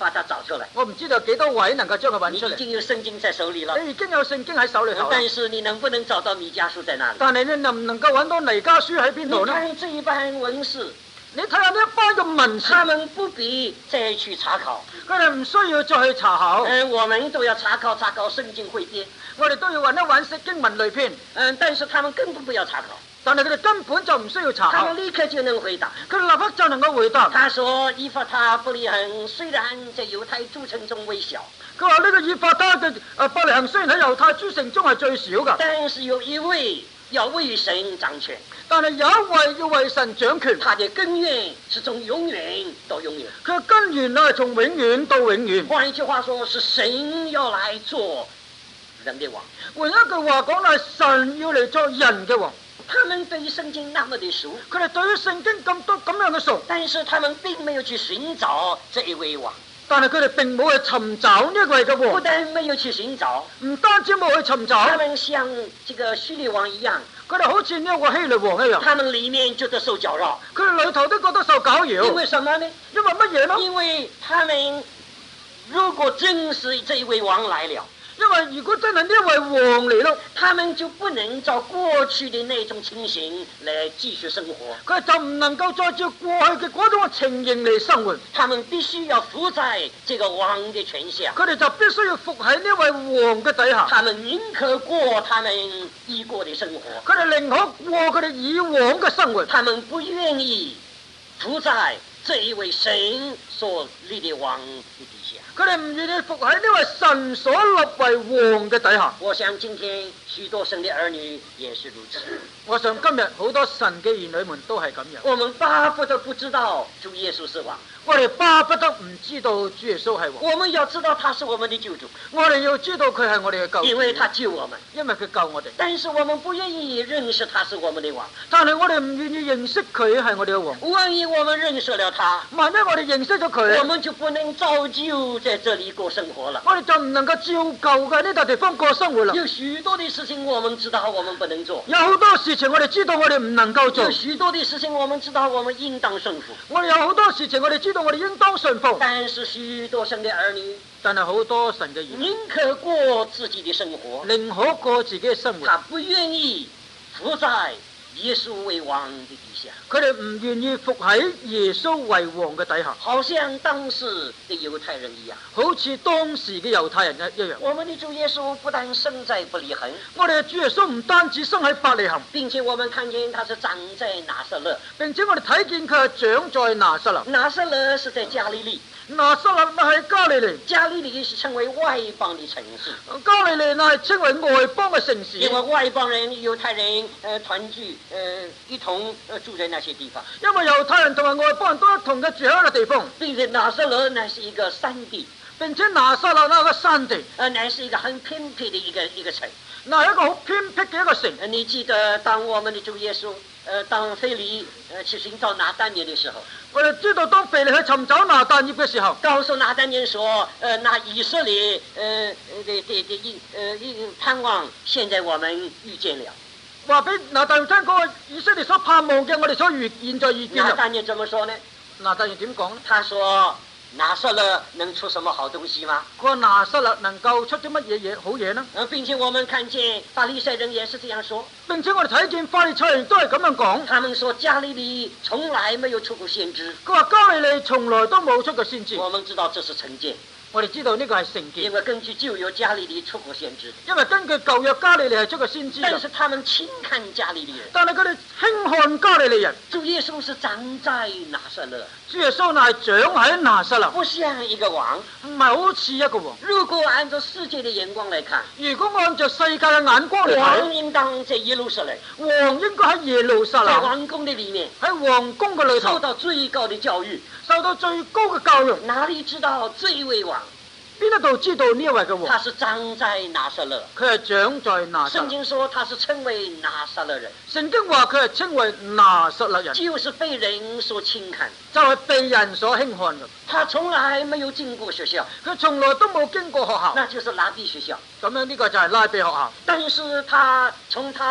把它找出來。 我唔知道幾多位能夠將佢揾出嚟。 你已經有聖經在手裏了， 你已經有聖經喺手裏頭啦， 但是你能不能找到彌迦書在哪裏？ 但係你能唔能夠揾到彌迦書喺邊度呢？ 你看這一班文士， 你睇下呢一班嘅文士， 他們不必再去查考， 佢哋唔需要再去查考。 嗯，我們都要查考查考聖經彙編， 我哋都要揾一揾聖經文類篇。 嗯，但是他們根本不要查考， 但係佢哋根本就唔需要查他考， 們立刻就能回答。 佢哋立刻就能夠回答。 他說：以法他、伯利恆雖然在猶太諸城中微小， 佢話呢個以法他嘅誒伯利恆雖然喺猶太諸城中係最少㗎， 但是有一位要為神掌權， 但係有一位要為神掌權， 他的根源是從永遠到永遠。 佢嘅根源啊係從永遠到永遠。 換一句話說，是神要來做人的王。 換一句話講係神要嚟做人嘅王。 他們對於聖經那麼的熟， 佢哋對於聖經咁多咁樣嘅熟， 但是他們並沒有去尋找這一位王。 但係佢哋並冇去尋找呢一位嘅王， 不但沒有去尋找， 唔單止冇去尋找， 他們像這個希律王一樣， 佢哋好似呢一個希律王一樣， 他們裡面覺得受攪擾， 佢哋裏頭都覺得受攪擾。 因為什麼呢？ 因為乜嘢呢？ 因為他們如果真是這一位王來了， 因為如果真係呢一位王嚟咯， 他們就不能照過去的那種情形來繼續生活， 佢就唔能夠再照過去嘅嗰種情形嚟生活， 他們必須要服在這個王的權下， 佢哋就必須要服喺呢位王嘅底下， 他們寧可過他們已過的生活， 佢哋寧可過佢哋以往嘅生活， 他們不願意服在這一位神所立的王的底下， 佢哋唔願意服喺呢位神所立為王嘅底下。 我想今天許多神的兒女也是如此。 我想今日好多神嘅兒女們都係咁樣。 我們巴不得不知道主耶穌是王， 我哋巴不得唔知道主耶穌係王。 我們要知道他是我們的救主， 我哋要知道佢係我哋嘅救主， 因為他救我們， 因為佢救我哋。 但是我們不願意認識他是我們的王。 但係我哋唔願意認識佢係我哋嘅王。 萬一我們認識了他， 萬一我哋認識咗佢， 我們就不能照舊在這裡過生活了。 我哋就唔能夠照舊嘅呢笪地方過生活啦。 有許多的事情我們知道我們不能做， 有好多事情我哋知道我哋唔能夠做。 有許多的事情我們知道我們應當順服。 我哋有好多事情我哋知道我哋應當順服。 但是許多神的兒女， 但係好多神嘅兒女寧可過自己的生活， 寧可過自己嘅生活， 他不願意服在耶穌為王的底下， 佢哋唔願意服喺耶穌為王嘅底下， 好像當時的猶太人一樣， 好似當時嘅猶太人一一樣。 我們的主耶穌不但生在伯利恆， 我哋嘅主耶穌唔單止生喺伯利恆， 並且我們看見他是長在拿撒勒， 並且我哋睇見佢係長在拿撒勒。 拿撒勒是在加利利， 拿撒勒咪係加利利， 加利利是稱為外邦的城市， 加利利乃係稱為外邦嘅城市， 因為外邦人、猶太人呃團聚呃一同呃住在那些地方， 因為猶太人同埋外邦人都一同嘅住喺一個地方， 並且拿撒勒乃是一個山地， 並且拿撒勒那個山地， 呃乃是一個很偏僻的一個一個城。 那係一個好偏僻嘅一個城。 呃你記得當我們的主耶穌呃當腓利呃去尋找拿但業的時候， 我哋知道當腓利去尋找拿但業嘅時候， 告訴拿但業說，呃那以色列呃的的的一呃一盼望，現在我們遇見了。 話俾拿但業聽嗰個以色列所盼望嘅，我哋所遇現在遇見啦。 拿但業怎麼說呢？ 拿但業點講呢？ 他說：拿撒勒能出什麼好東西嗎？ 佢話拿撒勒能夠出啲乜嘢嘢好嘢呢？ 呃，並且我們看見法利賽人也是這樣說。 並且我哋睇見法利賽人都係咁樣講。 他們說加利利從來沒有出過先知。 佢話加利利從來都冇出過先知。 我們知道這是成見。 我哋知道呢個係成見， 因為根據舊約加利利出過先知， 因為根據舊約加利利係出過先知， 但是他們輕看加利利人， 但係佢哋輕看加利利人。 主耶穌是長在拿撒勒， 主耶穌乃係長喺拿撒勒， 不像一個王， 唔係好似一個王。 如果按照世界的眼光來看， 如果按照世界嘅眼光嚟睇， 王應當在耶路撒冷， 王應該喺耶路撒冷， 在王宮的裡面， 喺王宮嘅裏頭受到最高的教育， 受到最高嘅教育。 哪裡知道這一位王？ 邊一度知道呢一位嘅王？ 他是長在拿撒勒， 佢係長在拿撒勒。 聖經說他是稱為拿撒勒人。 聖經話佢係稱為拿撒勒人， 就是被人所輕看， 就係被人所輕看嘅。 他從來沒有進過學校， 佢從來都冇經過學校， 那就是拉比學校。 咁樣呢個就係拉比學校。 但是他從他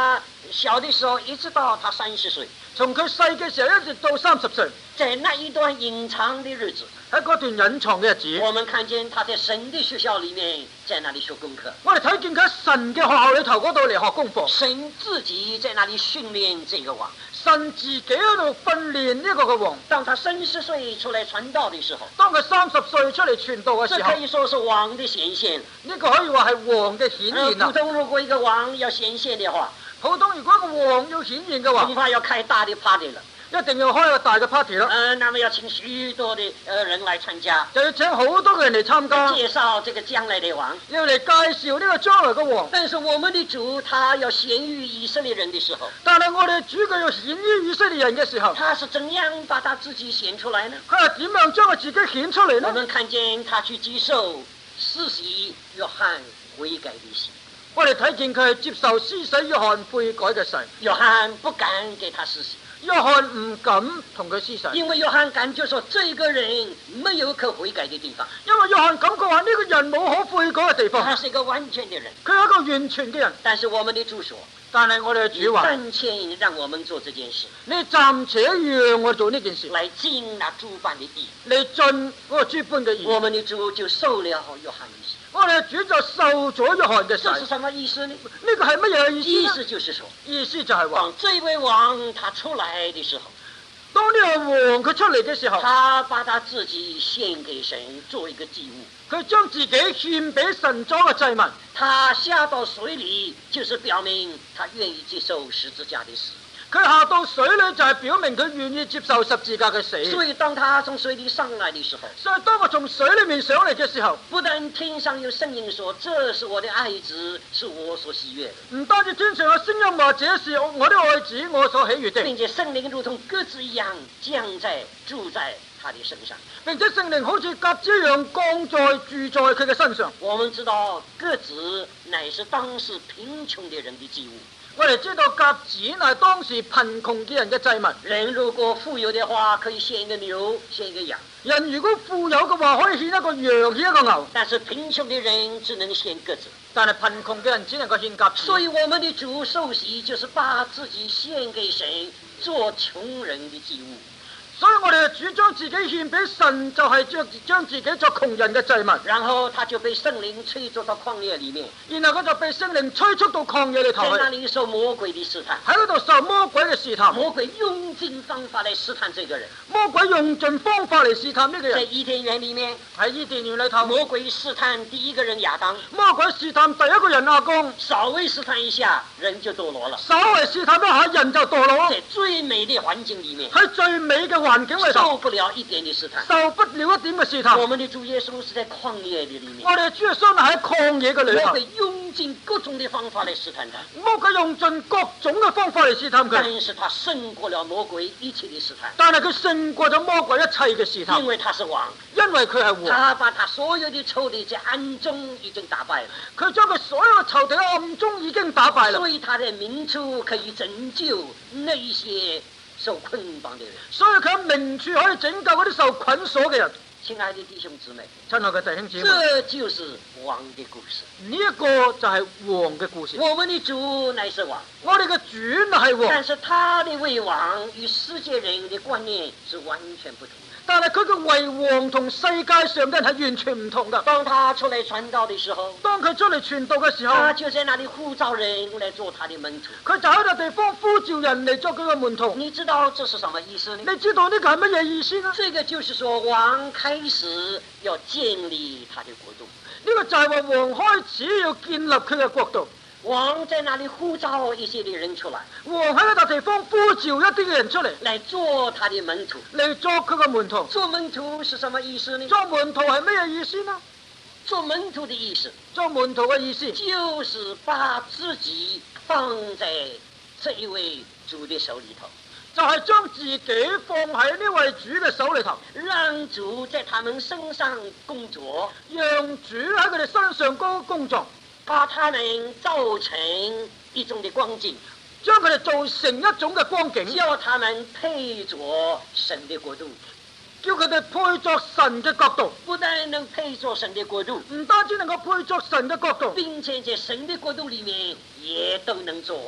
小的时候一直到他三十歲， 從佢細嘅時候一直到三十歲， 在那一段隱藏的日子， 喺嗰段隱藏嘅日子， 我們看見他在神的學校裡面，在那裡學功課。 我哋睇見佢喺神嘅學校裏頭嗰度嚟學功課， 神自己在那裡訓練這個王， 神自己喺度訓練呢個嘅王。 當他三十歲出來傳道的時候， 當佢三十歲出嚟傳道嘅時候， 這可以說是王的顯現。 呢個可以話係王嘅顯現啊！ 普通如果一個王要顯現的話， 普通如果一個王要顯現嘅話， 恐怕要開大的 party 了。 一定要開個大嘅 party 啦。 呃，那麼要請許多的呃人來參加， 就要請好多嘅人嚟參加， 介紹這個將來的王， 要嚟介紹呢個將來嘅王。 但是我們的主他要顯於以色列人的時候， 但係我哋主佢要顯於以色列人嘅時候， 他是怎樣把他自己顯出來呢？ 佢係點樣將佢自己顯出嚟呢？ 我們看見他去接受施洗約翰悔改的洗， 我哋睇見佢係接受施洗約翰悔改嘅洗， 約翰不敢給他施洗。 約翰唔敢同佢施洗， 因為約翰感覺說這個人沒有可悔改的地方， 因為約翰感覺話呢個人冇可悔改嘅地方， 他是一個完全的人， 佢係一個完全嘅人。 但是我們的主說， 但係我哋嘅主話， 暫且讓我們做這件事， 你暫且讓我做呢件事， 來盡那諸般的義， 你盡嗰個諸般嘅義。 我們的主就受了約翰的洗。 我哋主就受咗約翰嘅洗。 這是什麼意思呢？ 呢個係乜嘢意思？ 意思就是說， 意思就係話， 當這位王他出來的時候， 當呢個王佢出嚟嘅時候， 他把他自己獻給神做一個祭物， 佢將自己獻俾神作嘅祭物。 他下到水裏，就是表明他願意接受十字架的死。 佢下到水裏就係表明佢願意接受十字架嘅死。 所以當他從水裏上來的時候， 所以當我從水裏面上嚟嘅時候， 不但天上有聲音說：這是我的愛子，是我所喜悅的。 唔單止天上有聲音話這是我的愛子，我所喜悅的， 並且聖靈如同鴿子一樣降在住在他的身上。 並且聖靈好似鴿子一樣降在住在佢嘅身上。 我們知道鴿子乃是當時貧窮的人的祭物。 我哋知道鴿子係當時貧窮嘅人嘅祭物。 人如果富有的話，可以獻一個牛，獻一個羊。 人如果富有嘅話，可以獻一個羊，獻一個牛。 但是貧窮的人只能獻鴿子。 但係貧窮嘅人只能夠獻鴿子。 所以我們的主受洗就是把自己獻給神，做窮人的祭物。 所以我哋主將自己獻俾神，就係將將自己作窮人嘅祭物。 然後他就被聖靈催促到曠野裏面， 然後佢就被聖靈催促到曠野裏頭去， 在那裏受魔鬼的試探， 喺嗰度受魔鬼嘅試探。 魔鬼用盡方法嚟試探這個人。 魔鬼用盡方法嚟試探呢個人。 在伊甸園裏面， 喺伊甸園裏頭， 魔鬼試探第一個人亞當， 魔鬼試探第一個人亞當， 稍微試探一下，人就墮落了。 稍微試探一下，人就墮落。 在最美的環境裏面， 喺最美嘅環境裏頭， 受不了一點的試探， 受不了一點嘅試探。 我們的主耶穌是在曠野的裏面， 我哋主耶穌係喺曠野嘅裏頭， 魔鬼用盡各種的方法嚟試探他， 魔鬼用盡各種嘅方法嚟試探佢， 但是他勝過了魔鬼一切的試探。 但係佢勝過咗魔鬼一切嘅試探， 因為他是王， 因為佢係王， 他把他所有的仇敵在暗中已經打敗了， 佢將佢所有嘅仇敵喺暗中已經打敗啦， 所以他的名處可以拯救那一些受捆綁的人， 所以佢喺明處可以拯救嗰啲受捆鎖嘅人。 親愛的弟兄姊妹， 親愛嘅弟兄姊妹， 這就是王的故事。 呢一個就係王嘅故事。 我們的主乃是王， 我哋嘅主係王， 但是他的為王與世界人的觀念是完全不同的。 但係佢嘅為王同世界上嘅人係完全唔同噶。 當他出嚟傳道嘅時候， 當佢出嚟傳道嘅時候， 他就在那裡呼召人嚟做他的門徒。 佢就喺個地方呼召人嚟做佢嘅門徒。 你知道這是什麼意思呢？ 你知道呢個係乜嘢意思呢？ 這個就是說，王開始要建立他的國度。 呢個就係話王開始要建立佢嘅國度。 王在那裡呼召一些的人出來， 王喺嗰笪地方呼召一啲嘅人出嚟， 嚟做他的門徒， 嚟做佢嘅門徒。 做門徒是什麼意思呢？ 做門徒係咩嘢意思呢？ 做門徒的意思， 做門徒嘅意思， 就是把自己放在這一位主的手裡頭， 就係將自己放喺呢位主嘅手裡頭， 讓主在他們身上工作， 讓主喺佢哋身上高工作， 把他們造成一種的光景， 將佢哋造成一種嘅光景， 叫他們配着神的國度， 叫佢哋配作神嘅國度。 不但能配着神的國度， 唔單止能夠配作神嘅國度， 並且在神的國度裡面也都能做王，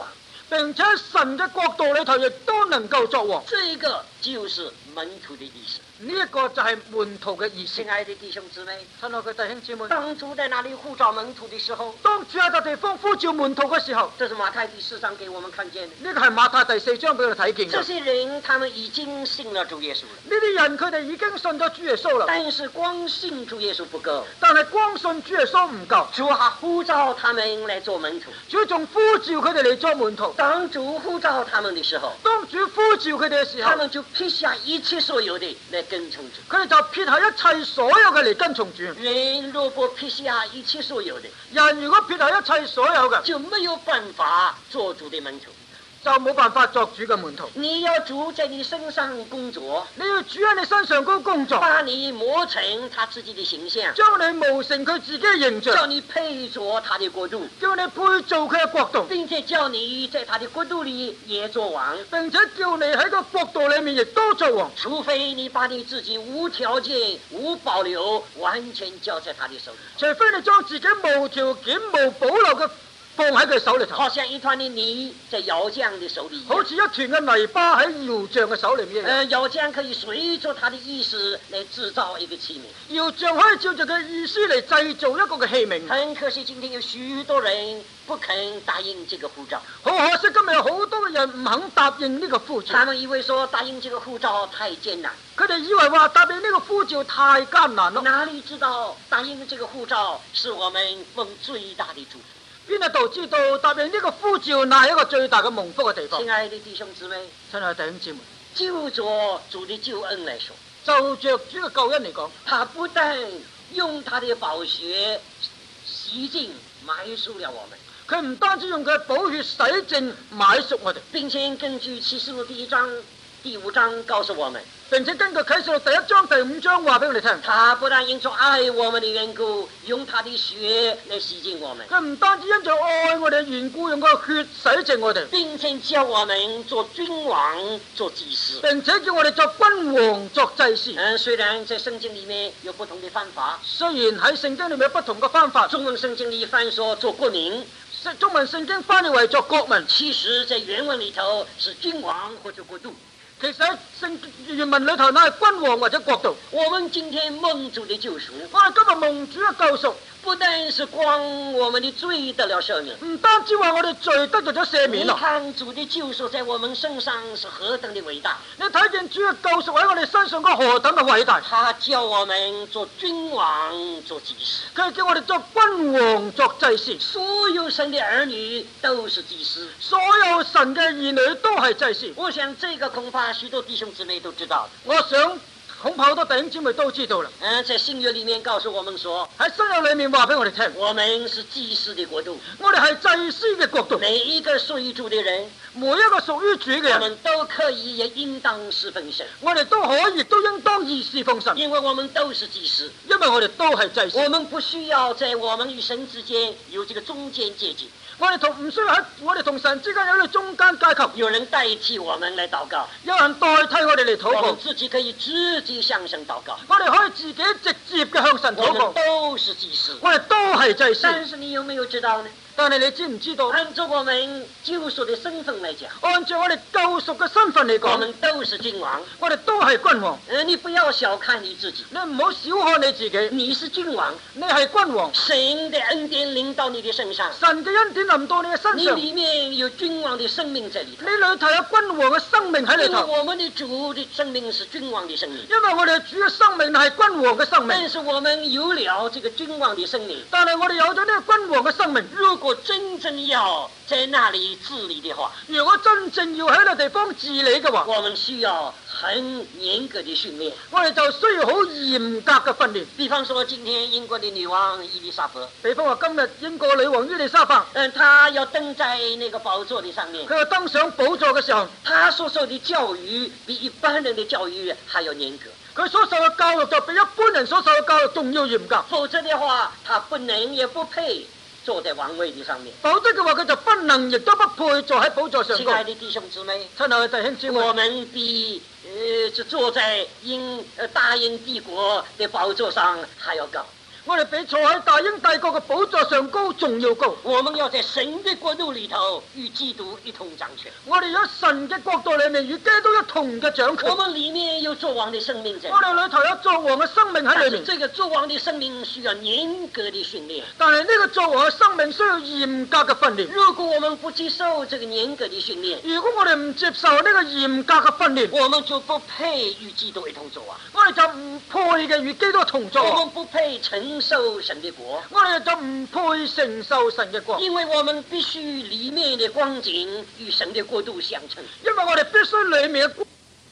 並且神嘅國度裏頭亦都能夠作王。 这个就是门徒的意思。 呢一個就係門徒嘅意思。 亲爱的弟兄姊妹， 親愛嘅弟兄姊妹， 当主在那里呼召门徒的時候， 當主喺個地方呼召門徒嘅時候， 這是馬太第四章給我們看見的。 呢個係馬太第四章俾我哋睇見嘅。 這些人他們已經信了主耶穌了， 呢啲人佢哋已經信咗主耶穌啦。 但是光信主耶穌不夠， 但係光信主耶穌唔夠， 主還呼召他們來做門徒。 主仲呼召佢哋嚟做門徒。 當主呼召他們的時候， 當主呼召佢哋嘅時候， 他們就撇下一切所有的來跟從主。 佢哋就撇下一切所有嘅嚟跟從主。 人若不撇下一切所有的， 人如果撇下一切所有嘅， 就沒有辦法做主的門徒。 就冇辦法作主嘅門徒。 你要主在你身上工作， 你要主喺你身上高工作， 把你磨成他自己的形象， 將你磨成佢自己嘅形象， 叫你配着他的國度， 叫你配做佢嘅國度， 並且叫你在他的國度裏也做王， 並且叫你喺個國度裏面亦都做王。 除非你把你自己無條件、無保留，完全交在他的手裏。 除非你將自己無條件、無保留嘅放喺佢手裏頭， 好像一團的泥在窯匠的手裏一樣， 好似一團嘅泥巴喺窯匠嘅手裏面一樣。 呃，窯匠可以隨着他的意思來製造一個器皿， 窯匠可以照住佢意思嚟製造一個嘅器皿。 很可惜，今天有許多人不肯答應這個呼召。 好可惜，今日有好多嘅人唔肯答應呢個呼召。 他們以為說答應這個呼召太艱難， 佢哋以為話答應呢個呼召太艱難咯。 哪裡知道答應這個呼召是我們蒙最大的祝福。 邊一度知道答應呢個呼召乃係一個最大嘅蒙福嘅地方？ 親愛的弟兄姊妹， 親愛的弟兄姊妹， 就着主的救恩來說， 就着主嘅救恩嚟講， 他不但用他的寶血洗淨買贖了我們， 佢唔單止用佢嘅寶血洗淨買贖我哋， 並且根據啟示錄第一章、第五章告訴我們， 並且根據啟示錄第一章、第五章話俾我哋聽， 他不但因着愛我們的緣故，用他的血來洗淨我們， 佢唔單止因着愛我哋嘅緣故，用個血洗淨我哋， 並且叫我們做君王、做祭司， 並且叫我哋作君王、作祭司。 嗯，雖然在聖經裡面有不同的翻法， 雖然喺聖經裏面有不同嘅翻法， 中文聖經裡翻說做國民， 中文聖經翻譯為作國民， 其實在原文裡頭是君王或者國度。 其實喺聖原文裏頭，乃係君王或者國度。 我們今天蒙主的救贖， 我哋今日蒙主嘅救贖， 不但是光我們的罪得了赦免， 唔單止話我哋罪得咗赦免你咯。 看主的救贖在我們身上是何等的偉大！ 你睇見主嘅救贖喺我哋身上嗰何等嘅偉大。 他叫我們做君王、做祭司， 佢叫我哋作君王、作祭司。 所有神的兒女都是祭司， 所有神嘅兒女都係祭司。 我想這個恐怕許多弟兄姊妹都知道。 我想恐怕好多弟兄姊妹都知道啦。 嗯，在新約裡面告訴我們說， 喺新約裏面話俾我哋聽， 我們是祭司的國度， 我哋係祭司嘅國度。 每一個屬於主的人， 每一個屬於主嘅我人， 們都可以也應當侍奉神， 我哋都可以都應當以侍奉神， 因為我們都是祭司， 因為我哋都係祭司。 我們不需要在我們與神之間有這個中間階級， 我哋同唔需要喺我哋同神之間有呢個中間階級， 有人代替我們來禱告， 有人代替我哋嚟禱告我們，自己可以直接向神禱告， 我哋可以自己直接嘅向神我們禱告， 都是祭司。 我哋都係祭司。 但是你有沒有知道呢？ 但係你知唔知道？ 按照我們救贖的身份來講， 按照我哋救贖嘅身份嚟我講， 們都是君王。 我哋都係君王。 呃，你不要小看你自己， 你唔好小看你自己， 你是君王， 你係君王。 神的恩典臨到你的身上， 神嘅恩典臨到你嘅身上， 你裡面有君王的生命在裡頭。 你裏頭有君王嘅生命喺裏因為頭。 我們的主的生命是君王的生命， 因為我哋主嘅生命係君王嘅生命但，是我們有了這個君王的生命， 但係我哋有咗呢個君王嘅生命。 如果真正要在那裡治理的話， 如果真正要喺呢個地方治理嘅話， 我們需要很嚴格的訓練。 我哋就需要好嚴格嘅訓練。 比方說，今天英國的女王伊麗莎白， 比方話今日英國女王伊麗莎白， 嗯，她要登在那個寶座的上面， 佢登上寶座嘅時候， 她所受的教育比一般人的教育還要嚴格， 佢所受嘅教育就比一般人所受嘅教育仲要嚴格。 否則的話，她不能也不配坐在王位的上面。 否則嘅話，佢就不能亦都不配坐喺寶座上高。 親愛的弟兄姊妹， 親愛的弟兄姊妹， 我們比呃就坐在英呃大英帝國的寶座上還要高。 我哋比坐喺大英帝國嘅寶座上高仲要高。 我們要在神的國度裏頭與基督一同掌權。 我哋喺神嘅國度裏面與基督一同嘅掌權。 我們裏面有作王的生命在。 我哋裏頭有作王嘅生命喺裏面。 這個作王的生命需要嚴格的訓練。 但係呢個作王嘅生命需要嚴格嘅訓練。 如果我們不接受這個嚴格的訓練， 如果我哋唔接受呢個嚴格嘅訓練， 我們就不配與基督一同作王。 我哋就唔配嘅與基督同作王。 我們不配承受神的國。 我哋就唔配承受神嘅國。 因為我們必須裏面的光景與神的國度相稱。 因為我哋必須裏面嘅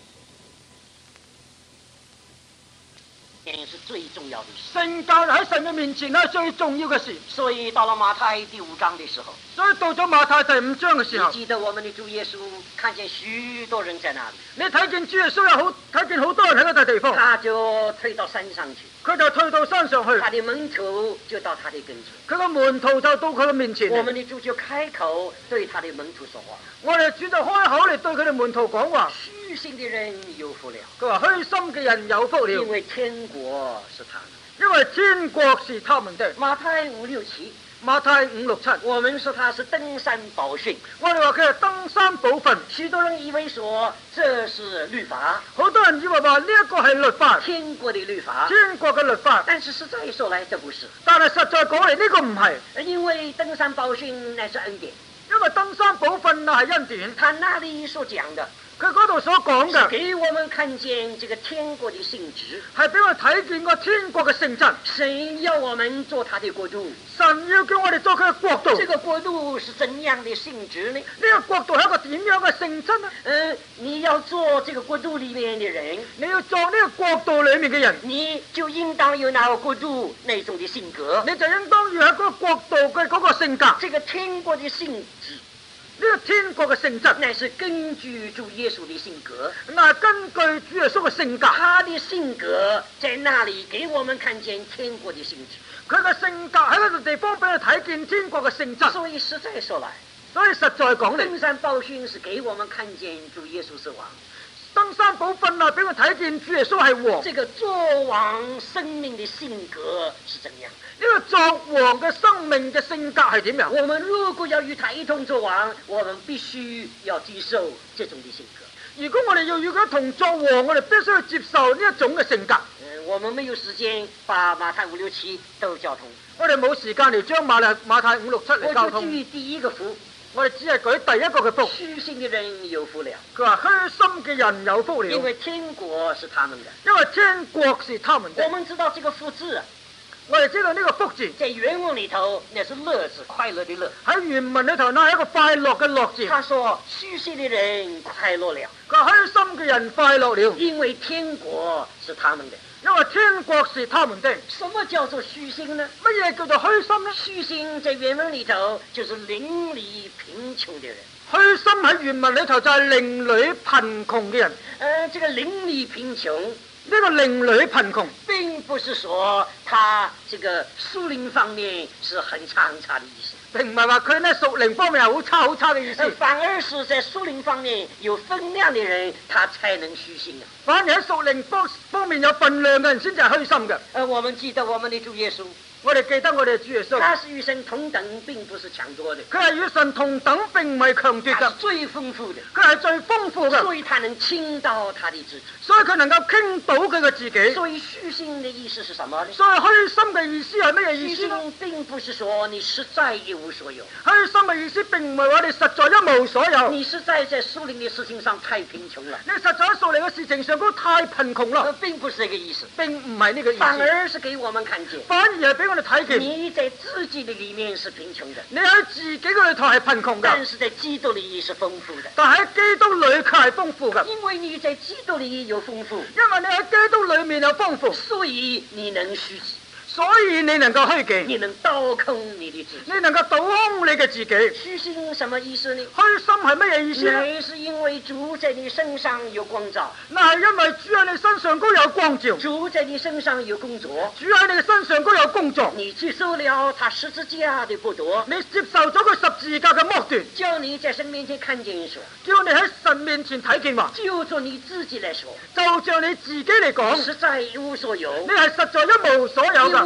是最重要的事。 聖教喺神嘅面前係最重要嘅事。 所以到了馬太第五章的時候， 所以到咗馬太第五章嘅時候， 你記得我們的主耶穌看見許多人在那裡， 你睇見主耶穌有好睇見好多人喺嗰笪地方， 他就退到山上去， 佢就退到山上去， 他的門徒就到他的跟前， 佢個門徒就到佢嘅面前。 我們的主就開口對他的門徒說話， 我哋主就開口嚟對佢哋門徒講話。 虛心的人有福了， 佢話虛心嘅人有福了， 因為天國是他們。 因為天國是他們的。 馬太五六七， 馬太五六七， 我們說他是登山寶訓， 我哋話佢係登山寶訓。 許多人以為說這是律法， 好多人以為話呢一個係律法， 天國的律法， 天國嘅律法。 但是實在說來，這不是。 但係實在講嚟呢個唔係， 因為登山寶訓乃是恩典， 因為登山寶訓啊係恩典。 他那裡所講的， 佢嗰度所講嘅， 給我們看見這個天國的性質， 係俾我哋睇見個天國嘅性質。 神要我們做他的國度， 神要叫我哋做佢嘅國度。 這個國度是怎樣的性質呢？ 呢個國度係一個點樣嘅性質呢？ 嗯、呃，你要做這個國度裡面的人， 你要做呢個國度裡面嘅人， 你就應當有那個國度那種的性格， 你就應當要喺嗰個國度嘅嗰個性格。 這個天國的性質， 呢個天國嘅性質， 乃是根據主耶穌的性格， 那根據主耶穌嘅性格， 他的性格在那裡給我們看見天國的性質。 佢嘅性格喺嗰個地方俾佢睇見天國嘅性質。 所以實在說來， 所以實在講嚟， 登山寶訓是給我們看見主耶穌是王。 登山寶訓啊，俾我睇見主耶穌係王。 這個作王生命的性格是怎樣？ 呢個作王嘅生命嘅性格係點樣？ 我們如果要與他一同作王，我們必須要接受這種的性格。 如果我哋要與佢一同作王，我哋必須要接受呢一種嘅性格。 嗯，我們沒有時間把馬太五六七都交通， 我哋冇時間嚟將馬太馬太五六七嚟交我就通。 舉第一個福， 我哋只係舉第一個嘅福。 虛心的人有福了。 佢話虛心嘅人有福了， 因為天國是他們的。 因為天國是他們的。 我們知道這個福字啊， 我哋知道呢個福字在原文裏頭那是樂字，快樂的樂。 喺原文裏頭那係一個快樂嘅樂字。 他說虛心的人快樂了， 佢話虛心嘅人快樂了， 因為天國是他們的。 因為天國是他們的。 什麼叫做虛心呢？ 乜嘢叫做虛心呢？ 虛心在原文裏頭就是鄰里貧窮的人。 虛心喺原文裏頭就係鄰里貧窮嘅人。 呃，這個鄰里貧窮， 呢個鄰里貧窮並不是說他這個屬靈方面是很差很差的意思， 並唔係話佢呢屬靈方面係好差好差嘅意思， 反而是在屬靈方面有分量的人，他才能虛心啊。 反而喺屬靈方方面有分量嘅人先至係虛心嘅。 呃，我們記得我們的主耶穌， 我哋記得我哋嘅主耶穌， 他是與神同等，並不是搶奪的。 佢係與神同等，並唔係強奪嘅， 他是最豐富的， 佢係最豐富嘅， 所以他能傾到他的自己。 所以佢能夠傾到佢嘅自己。 所以虛心的意思是什麼呢？ 所以虛心嘅意思係乜嘢意思呢？ 虛心並不是說你實在一無所有， 虛心嘅意思並唔係話你實在一無所有， 你實在在屬靈的事情上太貧窮了， 你實在喺屬靈嘅事情上都太貧窮啦， 呃，並不是這個意思， 並唔係呢個意思， 反而是給我們看見， 反而係俾我哋睇見， 你在自己的裡面是貧窮的， 你喺自己嘅裏頭係貧窮嘅， 但是在基督裡是豐富的。 但喺基督裏卻係豐富嘅， 因為你在基督裡有豐富， 因為你喺基督裏面有豐富， 所以你能虛己， 所以你能夠虛己， 你能倒空你的自己。 你能夠倒空你嘅自己。 虛心什麼意思呢？ 虛心係乜嘢意思呢？ 乃是因為主在你身上有光照， 那係因為主喺你身上都有光照， 主在你身上有工作， 主喺你嘅身上都有工作， 你接受了他十字架的剝奪， 你接受咗佢十字架嘅剝奪， 叫你在神面前看見說， 叫你喺神面前睇見話， 就做你自己來說， 就像你自己嚟講， 實在一無所有， 你係實在一無所有㗎，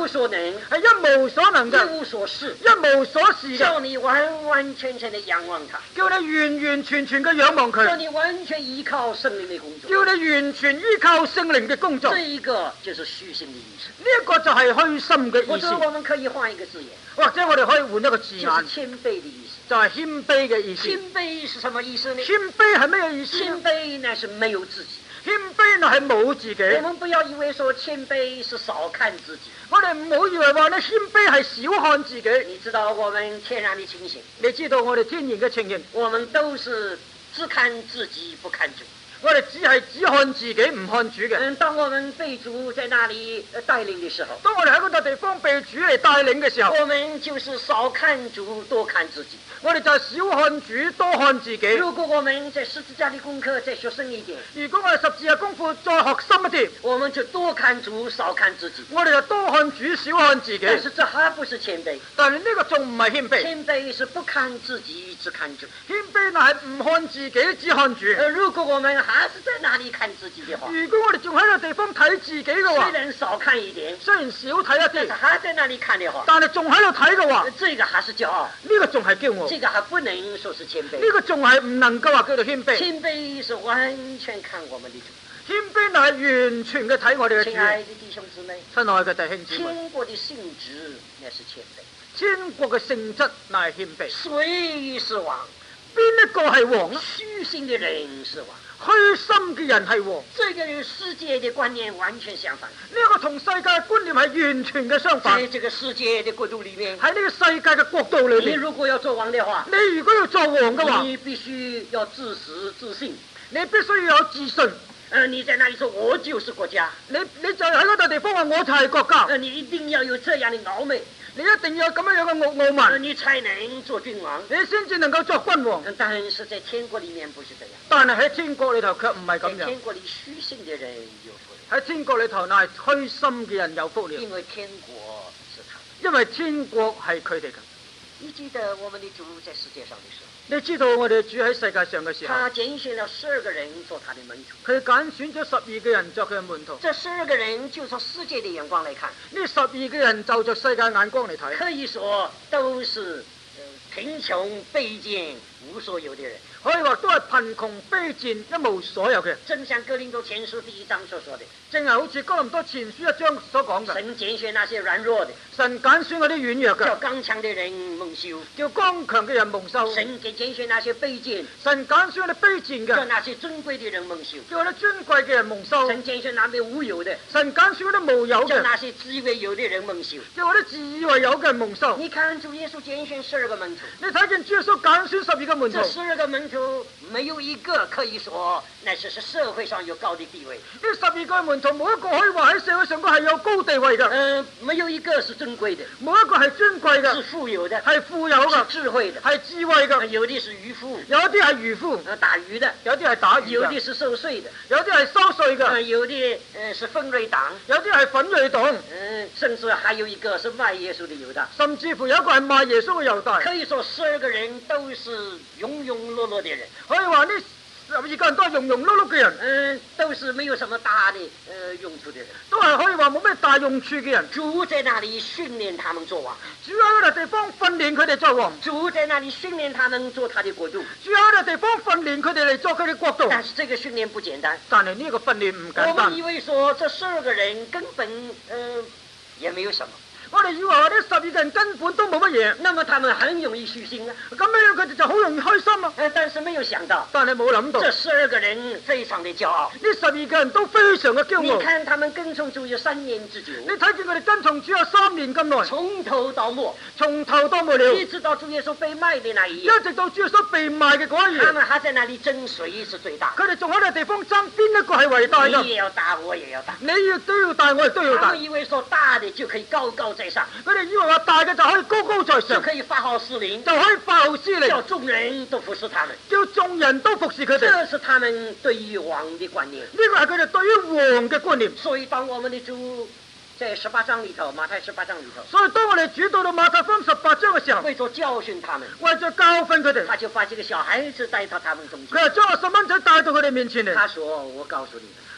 無所能， 係一無所能一嘅， 無所事， 一無所事嘅， 叫你完完全全的仰望他， 叫你完完全全嘅仰望叫佢， 你完全依靠聖靈的工作。 叫你完全依靠聖靈嘅工作。 這呢一個就是虛心的意思。 一個就係虛心嘅或者意思， 我們可以換一個字眼， 或者我哋可以換一個字眼， 就是謙卑的意思。 就係謙卑嘅意思。 謙卑是什麼意思呢？ 謙卑係咩意思呢？ 謙卑乃是沒有自己。 謙卑就係冇自己。 我們不要以為說謙卑是少看自己。 我哋唔好以為話咧謙卑係少看自己。 你知道我們天然的情形， 你知道我哋天然嘅情形， 我們都是只看自己不看主。 我哋只係只看自己唔看主嘅。 嗯，當我們被主在那裡帶領的時候， 當我哋喺嗰笪地方被主嚟帶領嘅時候， 我們就是少看主，多看自己。 我哋就係少看主，多看自己。 如果我們在十字架的功課再學深一點， 如果我哋十字架功夫再學深一啲， 我們就多看主，少看自己。 我哋就多看主，少看自己。 但是這還不是謙卑， 但係呢個仲唔係謙卑？ 謙卑是不看自己，只看主。 謙卑係唔看自己，只看主。 呃，如果我們還是在那裡看自己的話， 如果我哋仲喺個地方睇自己嘅話， 雖然少看一點， 雖然少睇一啲但是，還在那裡看的話， 但係仲喺度睇嘅話， 呃這個還是驕傲， 呢個仲係驕傲， 這個還不能說是謙呢卑。 個仲係唔能夠話叫做謙卑。 謙卑是完全看我們的主。 謙卑係完全嘅睇我哋嘅親愛主。 的弟兄姊妹， 親愛嘅弟兄姊妹， 天國的性質那是謙卑。 天國嘅性質乃係謙卑。 誰是王？ 邊一個係王啊？ 虛心的人是王。 虛心嘅人係王。 這個與世界的觀念完全相反。 呢個同世界嘅觀念係完全嘅相反。 在這個世界的國度裡面， 喺呢個世界嘅國度裏你面， 如果要做王的話， 你如果要做王嘅話， 你必須要自私自信。 你必須要有自信。 呃，你在那裡說我就是國家， 你你就喺嗰笪地方話我就係國家， 呃，你一定要有這樣的傲媚， 你一定要有咁樣樣嘅傲傲呃， 慢， 你才能做君王。 你先至能夠作君王。 呃但是在天國裡面不是這樣， 但係喺天國裏頭卻唔係咁樣。 在天國裡虛心的人有福了， 喺天國裏頭，乃係虛心嘅人有福了， 因為天國是他的。 因為天國係佢哋嘅。 你記得我們的主在世界上的時候， 你知道我哋主喺世界上嘅時候， 他揀選了十二個人做他的門徒。 佢揀選咗十二個人作佢嘅門徒。 這十二個人就從世界的眼光來看， 呢十二個人就着世界眼光嚟睇， 可以說都是呃貧窮卑賤無所有的人。 可以話都係貧窮卑賤一無所有嘅人。 正像哥林多前書第一章所說的， 正係好似哥林多前書一章所講嘅， 神揀選那些軟弱的， 神揀選嗰啲軟弱叫嘅， 剛強的人蒙羞； 叫剛強嘅人蒙羞。 神揀揀選那些卑賤， 神揀選嗰啲卑賤叫嘅， 那些尊貴的人蒙羞； 叫嗰啲尊貴嘅人蒙羞。 神揀選那些無有的， 神揀選嗰啲無有嘅， 叫那些自以為有的人蒙羞。 叫嗰啲自以為有嘅人蒙羞。 你看主耶穌揀選十二個門徒， 你睇見主耶穌揀選十二個門徒， 這呢十二個門徒沒有一個可以說那是是社會上有高的地位， 十二個門徒冇一個可以話喺社會上佢係有高地位嘅， 嗯、沒有一個是尊貴的， 冇一個係尊貴是嘅， 富有的， 係富有嘅， 是智慧的， 係智慧嘅， 有的是漁夫， 有啲係漁夫， 呃打魚的， 有啲係打魚嘅， 有的是收稅的， 有啲係收稅嘅， 呃有的呃是奮銳黨， 有啲係奮銳黨， 嗯，甚至還有一個是賣耶穌的猶大。 甚至乎有一個係賣耶穌嘅猶大。 可以說十二個人都是庸庸碌碌的人， 可以話呢十二個人都係庸庸碌碌嘅人， 嗯，都是沒有什麼大的呃用處的人。 都係可以話冇咩大用處嘅人。 主在那裡訓練他們做王， 主喺嗰笪地方訓練佢哋作王， 主在那裡訓練他們做他的國度。 主喺嗰笪地方訓練佢哋嚟作佢哋國度。 但是這個訓練不簡單， 但係呢個訓練唔我簡單們以。為說這十二個人根本呃也沒有什麼， 我哋以為話呢十二個人根本都冇乜嘢， 那麼他們很容易虛心啊， 咁樣佢哋就好容易開心啊。 呃，但是沒有想到但係冇諗到， 這呢十二個人非常的驕傲。 十二個人都非常嘅驕你傲。 看他們跟從主有三年之久， 你睇見佢哋跟從主有三年咁耐， 從頭到末， 從頭到末了， 一直到主耶穌被賣的那一一夜， 直到主耶穌被賣嘅嗰一夜， 他們還在那裡爭誰是最大。 佢哋仲喺個地方爭邊一個係偉大你嘅。 也要大，我也要大。 你要都要大，我亦都要大。 他們以為說大的就可以高高在上， 佢哋以為話大嘅就可以高高在就上， 可以發號施令， 就可以發號施令， 叫眾人都服侍他們。 叫眾人都服侍佢哋。呢這是他們對於王的觀念。 個係佢哋對於王嘅觀念。 所以當我們的主在十八章裏頭，馬太十八章裏頭， 所以當我哋主到到馬太福音十八章嘅時候， 為咗教訓他們， 為咗教訓佢哋， 他就把這個小孩子帶到他們中間。 佢係將個細蚊仔帶到佢哋面前嚟。 他說：我告訴你們，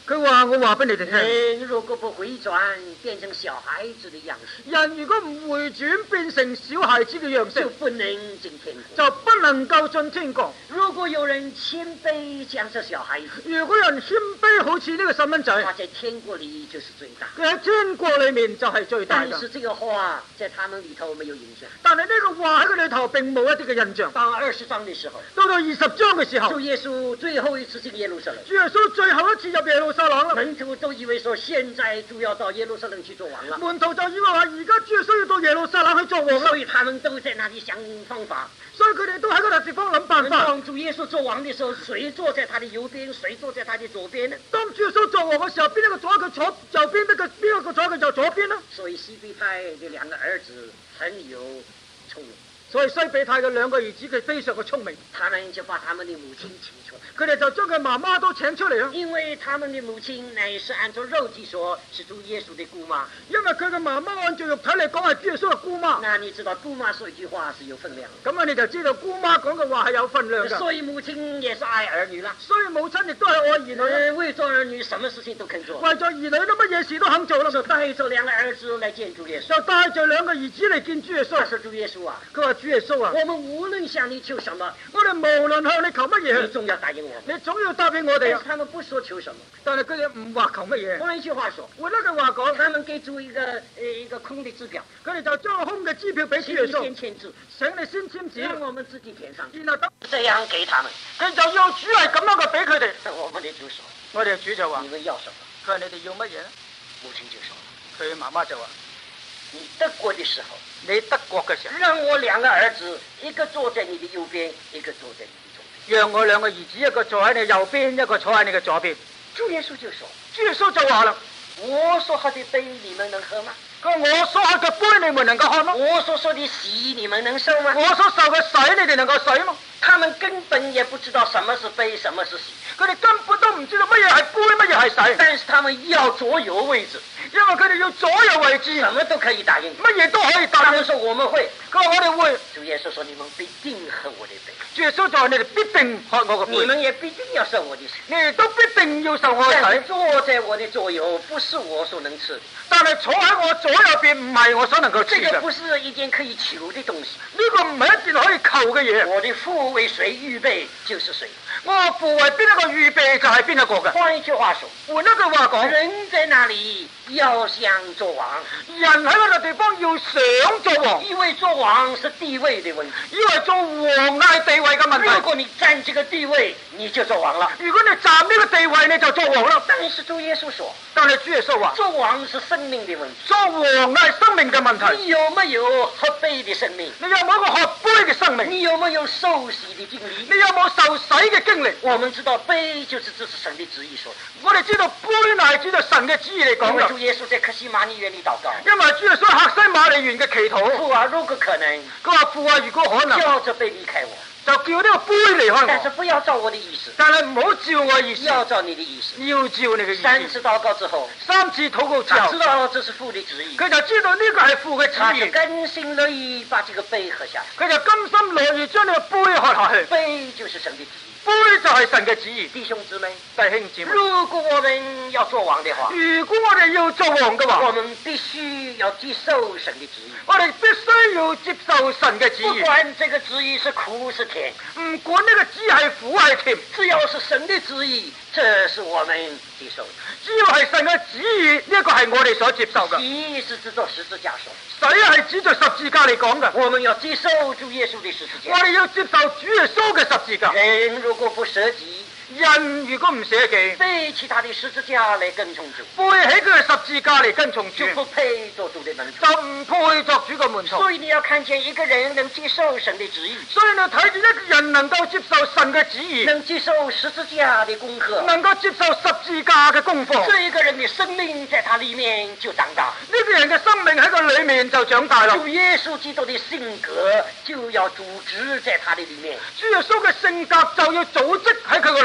佢話我話俾你哋聽， 人如果不回轉，變成小孩子的樣式， 人如果唔回轉變成小孩子嘅樣就式， 不能進天國。 就不能夠進天國。 如果有人謙卑，像是小孩子， 如果人謙卑好似呢個細蚊仔， 他在天國裏就是最大。 佢喺天國裏面就係最大嘅。 但是這個話在他們裏頭沒有影響。 但係呢個話喺佢裏頭並冇一啲嘅印象。 到二十章的時候， 到到二十章嘅時候， 主耶穌最後一次進耶路撒冷， 主耶穌最後一次入耶路撒冷啦。 門徒都以為說現在主要到耶路撒冷去做王了， 門徒就以為話而家主耶穌要到耶路撒冷去做王啦， 所以他們都在那裏想方法。 所以佢哋都喺嗰個地方諗辦法。 當主耶穌做王的時候，誰坐在他的右邊，誰坐在他的左邊呢？ 當主耶穌做王嘅時候，邊一個坐喺佢左右邊，邊個邊一個坐喺佢就左邊啦。 所以西庇太的兩個兒子很有聰明， 所以西庇太嘅兩個兒子佢非常嘅聰明， 他們就把他們的母親請出來。 佢哋就將佢媽媽都請出嚟啦。 因為他們的母親乃是按照肉體說是主耶穌的姑媽， 因為佢嘅媽媽按照肉體嚟講係主耶穌嘅姑媽。 那你知道姑媽說一句話是有分量的， 咁啊你就知道姑媽講嘅話係有分量㗎。 所以母親也是愛兒女啦。 所以母親亦都係愛兒女， 呃，為咗兒女，什麼事情都肯做。 為咗兒女都乜嘢事都肯做啦。 就帶着兩個兒子來見主耶穌， 就帶着兩個兒子嚟見主耶穌。 他說主耶穌啊， 佢話主耶穌啊， 我們無論向你求什麼， 我哋無論向你求乜你嘢， 總要答應我們。 你總要答應我哋啊但是。他們不說求什麼， 但係佢哋唔話求乜嘢。 換一句話說， 換一句話講， 他們給主一個呃一個空的支票， 佢哋就將個空嘅支票俾主耶穌， 請你先簽字， 請你先簽字， 讓我們自己填上去， 然後等這樣給他們。 佢就要主係咁樣嘅俾佢哋。 我們的主說， 我哋主就話你：們要什麼？ 佢話你哋要乜嘢咧？ 母親就說， 佢媽媽就話： 你得國的時候， 你德國嘅時候， 讓我兩個兒子，一個坐在你的右邊，一個坐在你的左邊。 讓我兩個兒子一個坐喺你右邊，一個坐喺你嘅左邊。 主耶穌就說， 主耶穌就話啦： 我所喝的杯你們能喝嗎？ 佢話我所喝嘅杯你們能夠喝嗎？ 我所受的洗你們能受嗎？ 我所受嘅洗你哋能夠洗嗎？ 他們根本也不知道什麼是杯，什麼是洗， 佢哋根本都唔知道乜嘢係杯，乜嘢係洗。 但是他們要左右位置， 因為佢哋要左右位置， 什麼都可以答應。 乜嘢都可以答應他們。說我們會， 佢話我哋會。 主耶穌說你們必定喝我的杯， 主耶穌就話你哋必定喝我嘅杯， 你們也必定要受我的洗。 你哋都必定要受我但是嘅洗。 坐在我的左右，不是我所能吃的， 但係坐喺我左右邊唔係我所能夠吃嘅。 這個不是一件可以求的東西。 呢個唔係一件可以求嘅嘢。 我的父為誰預備，就是誰。 我父為邊一個預備就係邊一個嘅。 換一句話說， 換一句話講， 人在那裡要想做王， 人喺嗰個地方要想做王， 因為做王是地位的問題。 以為做王係地位嘅問題。 如果你佔這個地位，你就做王了。 如果你佔呢個地位，你就做王啦。 但是主耶穌說， 但係主耶穌話， 做王是生命的問題。 做王係生命嘅問題。 你有沒有喝杯的生命？ 你有冇一個喝杯嘅生命？ 你有沒有受洗的經歷？ 你有冇受洗嘅經歷？ 我們知道杯就是這是神的旨意說的。 我哋知道杯乃係指到神嘅旨意嚟因講嘅。 為主耶穌在客西馬尼園裏禱告， 因為主耶穌喺客西馬尼園嘅祈禱， 父啊，如果可能， 佢話父啊，如果可能， 叫這杯離開我， 就叫呢個杯離開但是我， 不要照我的意思， 但係唔好照我意思， 要照你的意思。 要照你嘅意思。 三次禱告之後， 三次禱告之後他知，道這是父的旨意， 佢就知道呢個係父嘅他就旨意， 甘心樂意把這個杯喝下來。 佢就甘心樂意將呢個杯喝下去。 杯就是神的旨意。 杯就係神嘅旨意。 弟兄姊妹， 弟兄姊妹， 如果我們要做王的話， 如果我哋要做王嘅我話， 們必須要接受神的旨意。 我哋必須要接受神嘅旨不意， 管這個旨意是苦是甜， 唔管呢個旨係苦係甜， 只要是神的旨意，這是我們接受的。 只要係神嘅旨意，呢一個係我哋所接受嘅。 洗是指着十字架說， 洗係指著十字架嚟講嘅， 我們要接受主耶穌的十字架。 我哋要接受主耶穌嘅十字架。 人如果不捨己， 人如果唔捨己， 背起他的十字架嚟跟從主， 背起佢嘅十字架嚟跟從主就，不配做主的門徒。 就唔配作主嘅門徒。 所以你要看見一個人能接受神的旨意， 所以你睇見一個人能夠接受神嘅旨意， 能接受十字架的功課， 能夠接受十字架嘅功課， 這一個人的生命在他裏面就長大。 呢個人嘅生命喺佢裏面就長大啦。 主耶穌基督的性格就要組織在他的裏面。 主耶穌嘅性格就要組織喺佢嘅裏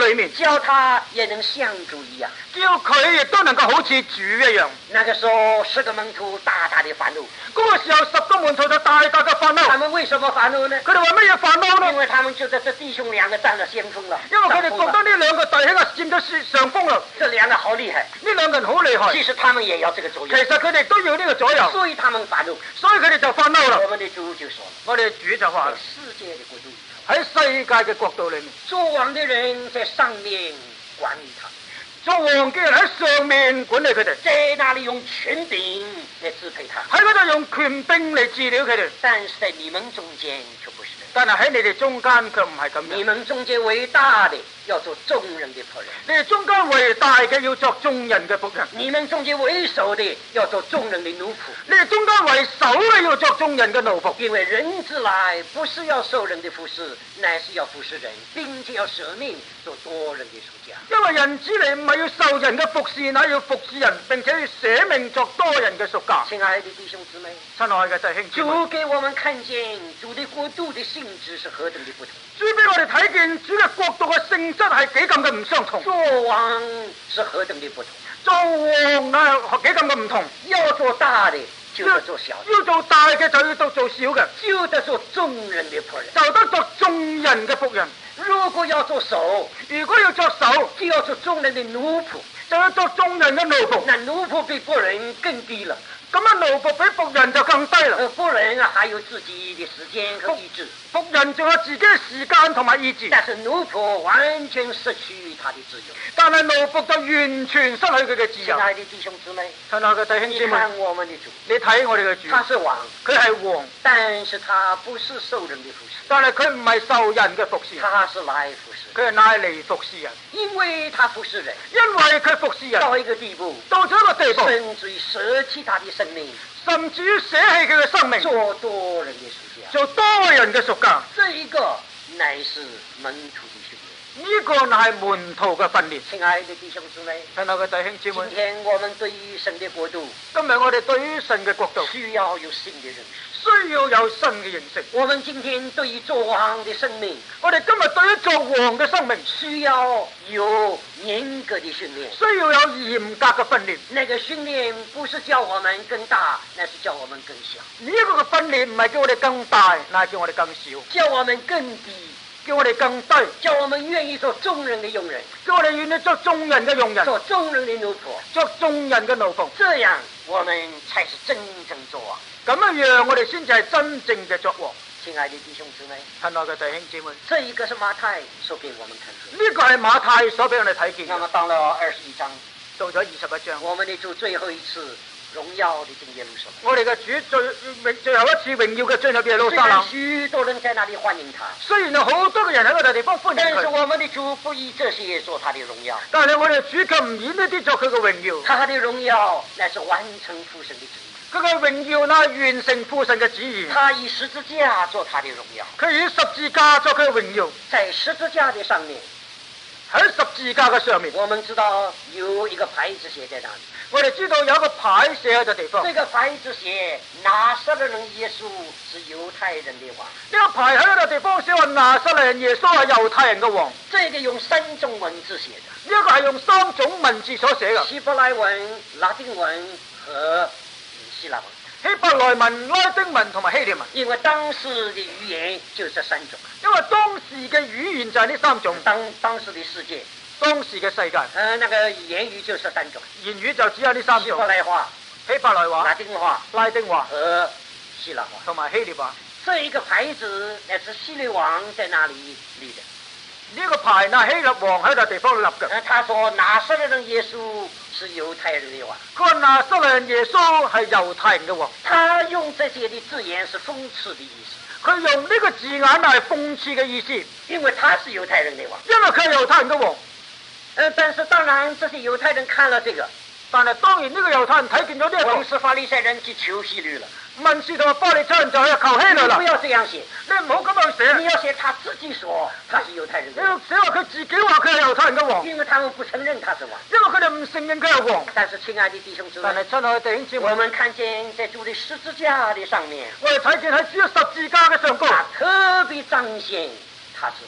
裏面， 叫他也能像主一樣。 叫佢亦都能夠好似主一樣。 那個時候，十個門徒大大的煩惱。 嗰個時候，十個門徒就大大嘅煩惱。 他們為什麼煩惱呢？ 佢哋為乜嘢煩惱呢？ 因為他們覺得這弟兄兩個佔了先鋒了。 因為佢哋覺得呢兩個弟兄啊佔咗上風啦。 這兩個好厲害， 呢兩個人好厲害。 其實他們也要這個左右。 其實佢哋都要呢個左右。 所以他們煩惱， 所以佢哋就煩惱啦。 我們的主就說： 我哋主就話世界的國度， 喺世界嘅國度裏面， 作王的人在上面管理他。 作王嘅人喺上面管理佢哋， 在那裡用權柄來支配他， 喺嗰度用權柄嚟治療佢哋。 但是在你們中間卻不是。 但係喺你哋中間卻唔係咁樣。 你們中間為大的要做眾人的僕人， 你哋中間為大嘅要作眾人嘅僕人。 你們中間為首的要做眾人的奴僕。 你哋中間為首嘅要作眾人嘅奴僕。 因為人子來不是要受人的服侍，乃是要服侍人，並且要捨命做多人的贖價。 因為人子嚟唔係要受人嘅服侍，乃要服侍人，並且要捨命作多人嘅贖價。 親愛的弟兄姊妹， 親愛嘅弟兄姊妹， 主給我們看見主的國度的性質是何等的不同。 主俾我哋睇見主嘅國度嘅性質係幾咁嘅唔相同。 作王是何等的不同。 做王啊，幾咁嘅唔同。 要做大的就得做小的， 要做大嘅就要做做小嘅， 就得做眾人的僕人， 就得做眾人嘅僕人。 如果要做首， 如果要作首， 就要做眾人的奴僕， 就要做眾人嘅奴僕。 那奴僕比僕人更低了。 咁啊，奴僕比僕人就更低啦。 而僕人啊，還有自己的時間和意志。 僕人仲有自己嘅時間同埋意志。 但是奴僕完全失去他的自由。 但係奴僕就完全失去佢嘅自由。 親愛的弟兄姊妹， 親愛嘅弟兄姊妹， 你看我們的主， 你睇我哋嘅主， 他是王， 佢係王， 但是他不是受人的服侍， 但係佢唔係受人嘅服侍， 他是來服侍， 佢係拉嚟服侍人， 因為他服侍人， 因為佢服侍人到一個地步， 到咗一個地步， 甚至於捨棄他的生命， 甚至於捨棄佢嘅生命， 做多人的贖價， 做多人嘅贖價。 這一個乃是門徒的訓練。 呢個乃係門徒嘅訓練。 親愛的弟兄姊妹， 親愛嘅弟兄姊妹， 今天我們對於神的國度， 今日我哋對於神嘅國度需要有新的認識， 需要有新嘅認識。 我們今天對於作王的生命， 我哋今日對於做王嘅生命需要有嚴格的訓練， 需要有嚴格嘅訓練。 那個訓練不是叫我們更大，那是叫我們更小。 呢一個嘅訓練唔係叫我哋更大，乃係叫我哋更少， 叫我們更低， 叫我哋更低， 叫我們願意做眾人的用人， 叫我哋願意做眾人嘅用人， 做眾人的奴僕， 做眾人嘅奴僕。 這樣我們才是真正作王。 咁樣樣我哋先至係真正嘅作王。 親愛的弟兄姊妹， 親愛嘅弟兄姊妹， 這一個是馬太所給我們看見。 呢個係馬太所俾我哋睇見。 那麼到了二十一章， 到咗二十一章， 我們的主最後一次榮耀的進耶路撒冷。 我哋嘅主最榮最後一次榮耀嘅進入耶路撒冷。 許多人在那裡歡迎他， 雖然有好多嘅人喺嗰度地方歡迎但是佢， 我們的主不以這些做他的榮耀， 但係我哋主卻唔以呢啲作佢嘅榮耀。 他的榮耀乃是完成父神的旨意。 佢嘅榮耀乃完成父神嘅旨意。 他以十字架做他的榮耀， 佢以十字架作佢嘅榮耀。 在十字架的上面， 喺十字架嘅上面， 我們知道有一個牌子寫在那裡。 我哋知道有一個牌寫喺個地方。 這個牌子寫拿撒勒人耶穌是猶太人的王。 呢個牌喺嗰個地方寫話拿撒勒人耶穌係猶太人嘅王。 這個用三種文字寫的。 呢一個係用三種文字所寫嘅。 希伯來文、拉丁文和希臘文。 希伯來文、拉丁文同埋希臘文。 因為當時的語言就這三種。 因為當時嘅語言就係呢三種。 當當時的世界。 當時嘅世界。 呃，那個言語就是三種。 言語就只有呢三種。 希伯來話、 希伯來話、 拉丁話、 拉丁話和希臘話同埋希臘話。 這一個牌子乃是希律王在那裡立的。 呢個牌呢，希臘王喺度地方立嘅。 呃，他說拿撒勒人耶穌是猶太人的王。 佢話拿撒勒人耶穌係猶太人嘅王。 他用這些的字眼是諷刺的意思。 佢用呢個字眼係諷刺嘅意思。 因為他是猶太人的王。 因為佢係猶太人嘅王。 呃，但是當然這些猶太人看了這個， 但係當然呢個猶太人睇見咗呢個， 文士法利賽人去求希律了。 文士同埋法利賽人就去求希律啦。 你不要這樣寫， 你唔好咁樣寫。 你要寫他自己說他是猶太人的王。 你要寫話佢自己話佢係猶太人嘅王。 因為他們不承認他是王。 因為佢哋唔承認佢係王。 但是親愛的弟兄姊妹， 但係親愛的弟兄姊妹， 我們看見在主的十字架的上面， 我哋睇見喺主嘅十字架嘅上高， 他特別彰顯他是王。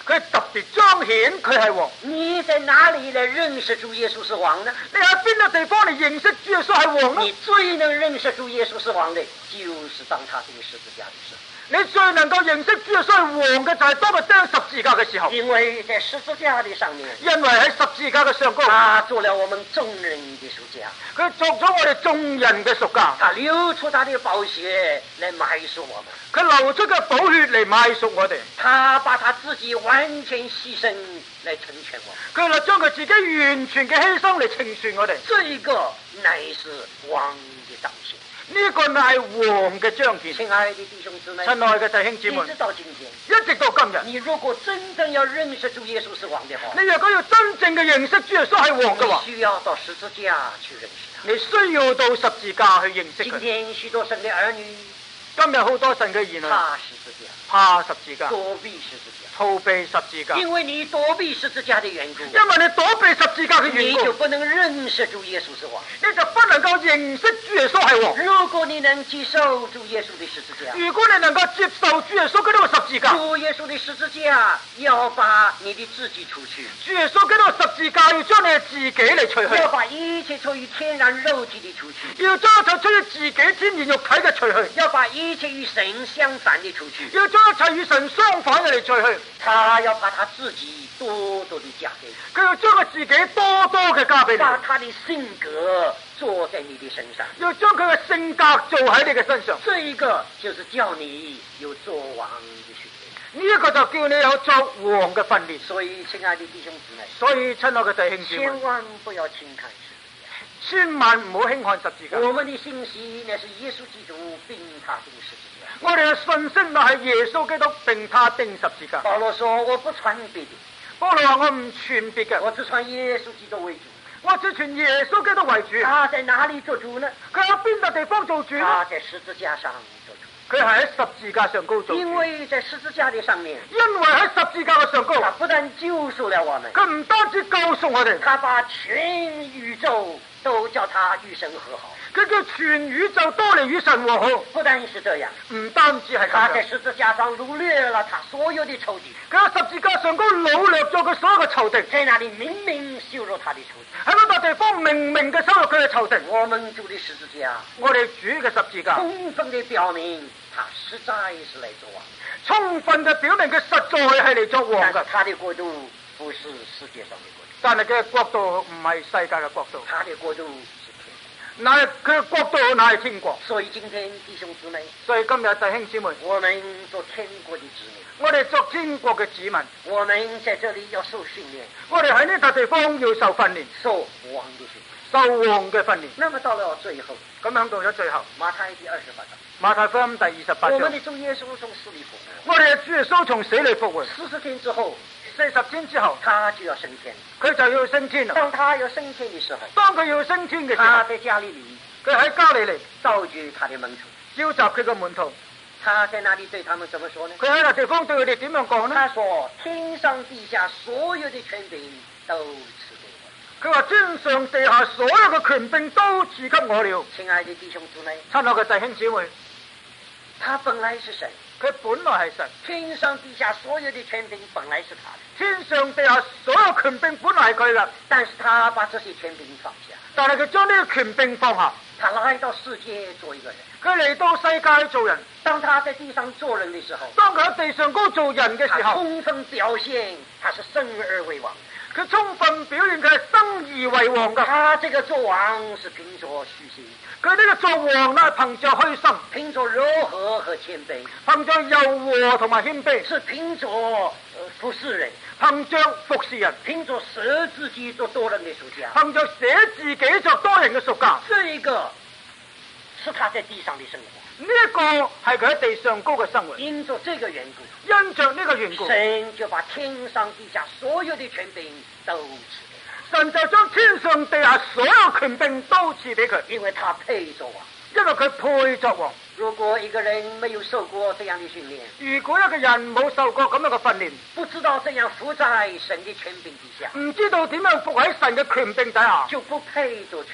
佢特別彰顯佢係王。 你在哪裡來認識主耶穌是王呢？ 你喺邊個地方嚟認識主耶穌係王呢？ 你最能認識主耶穌是王的，就是當他釘十字架的時候。 你最能夠認識主耶穌係王嘅就係當佢釘十字架嘅時候。 因為在十字架的上面， 因為喺十字架嘅上高， 他做了我們眾人的贖價， 佢作咗我哋眾人嘅贖價。 他流出他的寶血來買贖我們。 佢流出嘅寶血嚟買贖我哋。 他把他自己完全犧牲來成全我們。 佢就將佢自己完全嘅犧牲嚟成全我哋。 這一個乃是王的彰顯。 呢個乃係王嘅彰顯。 親愛的弟兄姊妹， 親愛嘅弟兄姊妹， 一直到今天， 一直到今日， 你如果真正要認識主耶穌是王的話， 你如果要真正嘅認識主耶穌係王嘅話， 你需要到十字架去認識他。 你需要到十字架去認識佢。 今天許多神的兒女， 今日好多神嘅兒女怕十字架， 怕十字架， 躲避十字架， 逃避十字架。 因為你躲避十字架的緣故， 因為你躲避十字架嘅緣你就故， 不能認識主耶穌是王。 你就不能夠認識主耶穌係王。 如果你能接受主耶穌的十字架， 如果你能夠接受主耶穌嘅呢個十字架， 主耶穌的十字架要把你的自己除去， 主耶穌嘅呢個十字架要將你嘅自己嚟除去， 要把一切出於天然肉體的除去， 要將一切出於自己天然肉體嘅除去， 要把一切與神相反的除去， 要將一切與神相反嘅嚟除去。 他要把他自己多多的加給你， 佢要將佢自己多多嘅加俾你， 把他的性格做在你的身上， 要將佢嘅性格做喺你嘅身上。 這一個就是叫你有做王的訓練。 呢一個就叫你有作王嘅訓練。 所以親愛的弟兄姊妹， 所以親愛嘅弟兄姊妹， 千萬不要輕看十字架， 千萬唔好輕看十字架。 我們的信息乃是耶穌基督並他釘十字架。 我哋嘅信息乃係耶穌基督並他釘十字架。 保羅說：我不傳別的， 保羅話我唔傳別嘅， 我只傳耶穌基督為主。 我只傳耶穌基督為主。 他在哪裡做主呢？ 佢喺邊個地方做主呢？ 他在十字架上做主。 佢係喺十字架上高做主。 因為在十字架的上面， 因為喺十字架嘅上高， 他不但救贖了我們， 佢唔單止救贖我哋， 他把全宇宙都叫他與神和好。 佢叫全宇宙都嚟與神和好。 不但是這樣， 唔單止係他咁樣， 在十字架上擄掠了他所有的仇敵， 佢喺十字架上高擄掠咗佢所有嘅仇敵， 在那裡明明羞辱他的仇敵。 喺嗰笪地方明明嘅羞辱佢嘅仇敵。 我們主的十字架， 我哋主嘅十字架， 充分地表明他實在是來做王， 充分嘅表明佢實在係嚟作王嘅。 但是他的國度不是世界上的國度， 但係佢嘅國度唔係世界嘅國度， 他的國度是天國。 乃係佢嘅國度乃係天國。 所以今天弟兄姊妹， 所以今日弟兄姊妹， 我們做天國的子民， 我哋作天國嘅子民， 我們在這裡要受訓練， 我哋喺呢笪地方要受訓練， 受王的訓練。 受王嘅訓練。 那麼到了最後， 咁響到咗最後， 馬太第二十八章， 馬太福音第二十八章， 我們的主耶穌從死裡復活， 我哋嘅主耶穌從死裏復活， 四十天之後， 四十天之後， 他就要升天。 佢就要升天啦。 當他要升天的時候， 當佢要升天嘅時候， 他在加利利佢喺加利利召集他的門徒， 召集佢嘅門徒， 他在那裡對他們怎麼說呢？ 佢喺個地方對佢哋點樣講呢？ 他說：天上地下所有的權柄都賜給我。 佢話天上地下所有嘅權柄都賜給我了。 親愛的弟兄姊妹， 親愛嘅弟兄姊妹， 他本來是神， 佢本來係神， 天上地下所有的權柄本來是他的， 天上地下所有權柄本來係佢嘅， 但是他把這些權柄放下， 但係佢將呢個權柄放下， 他來到世界做一個人。 佢嚟到世界做人。 當他在地上做人的時候， 當佢喺地上高做人嘅時候， 他充分表現他是生而為王。 佢充分表現佢係生而為王嘅。 他這個做王是憑着虛心， 佢呢個做王呢係憑着虛心， 憑着柔和和謙卑， 憑着柔和同埋謙卑， 是憑着呃服侍人， 憑着服侍人， 憑着捨自己做多人的贖價， 憑着捨自己作多人嘅贖價。 這一個是他在地上的生活。 呢一個係佢喺地上高嘅生活。 因着這個緣故， 因着呢個緣故， 神就把天上地下所有的權柄都賜給神就將天上地下所有權柄都賜俾佢， 因為他配做王。 因為佢配作王。 如果一個人沒有受過這樣的訓練， 如果一個人冇受過咁樣嘅訓練， 不知道怎樣服在神的權柄底下， 唔知道點樣服喺神嘅權柄底下， 就不配做權柄，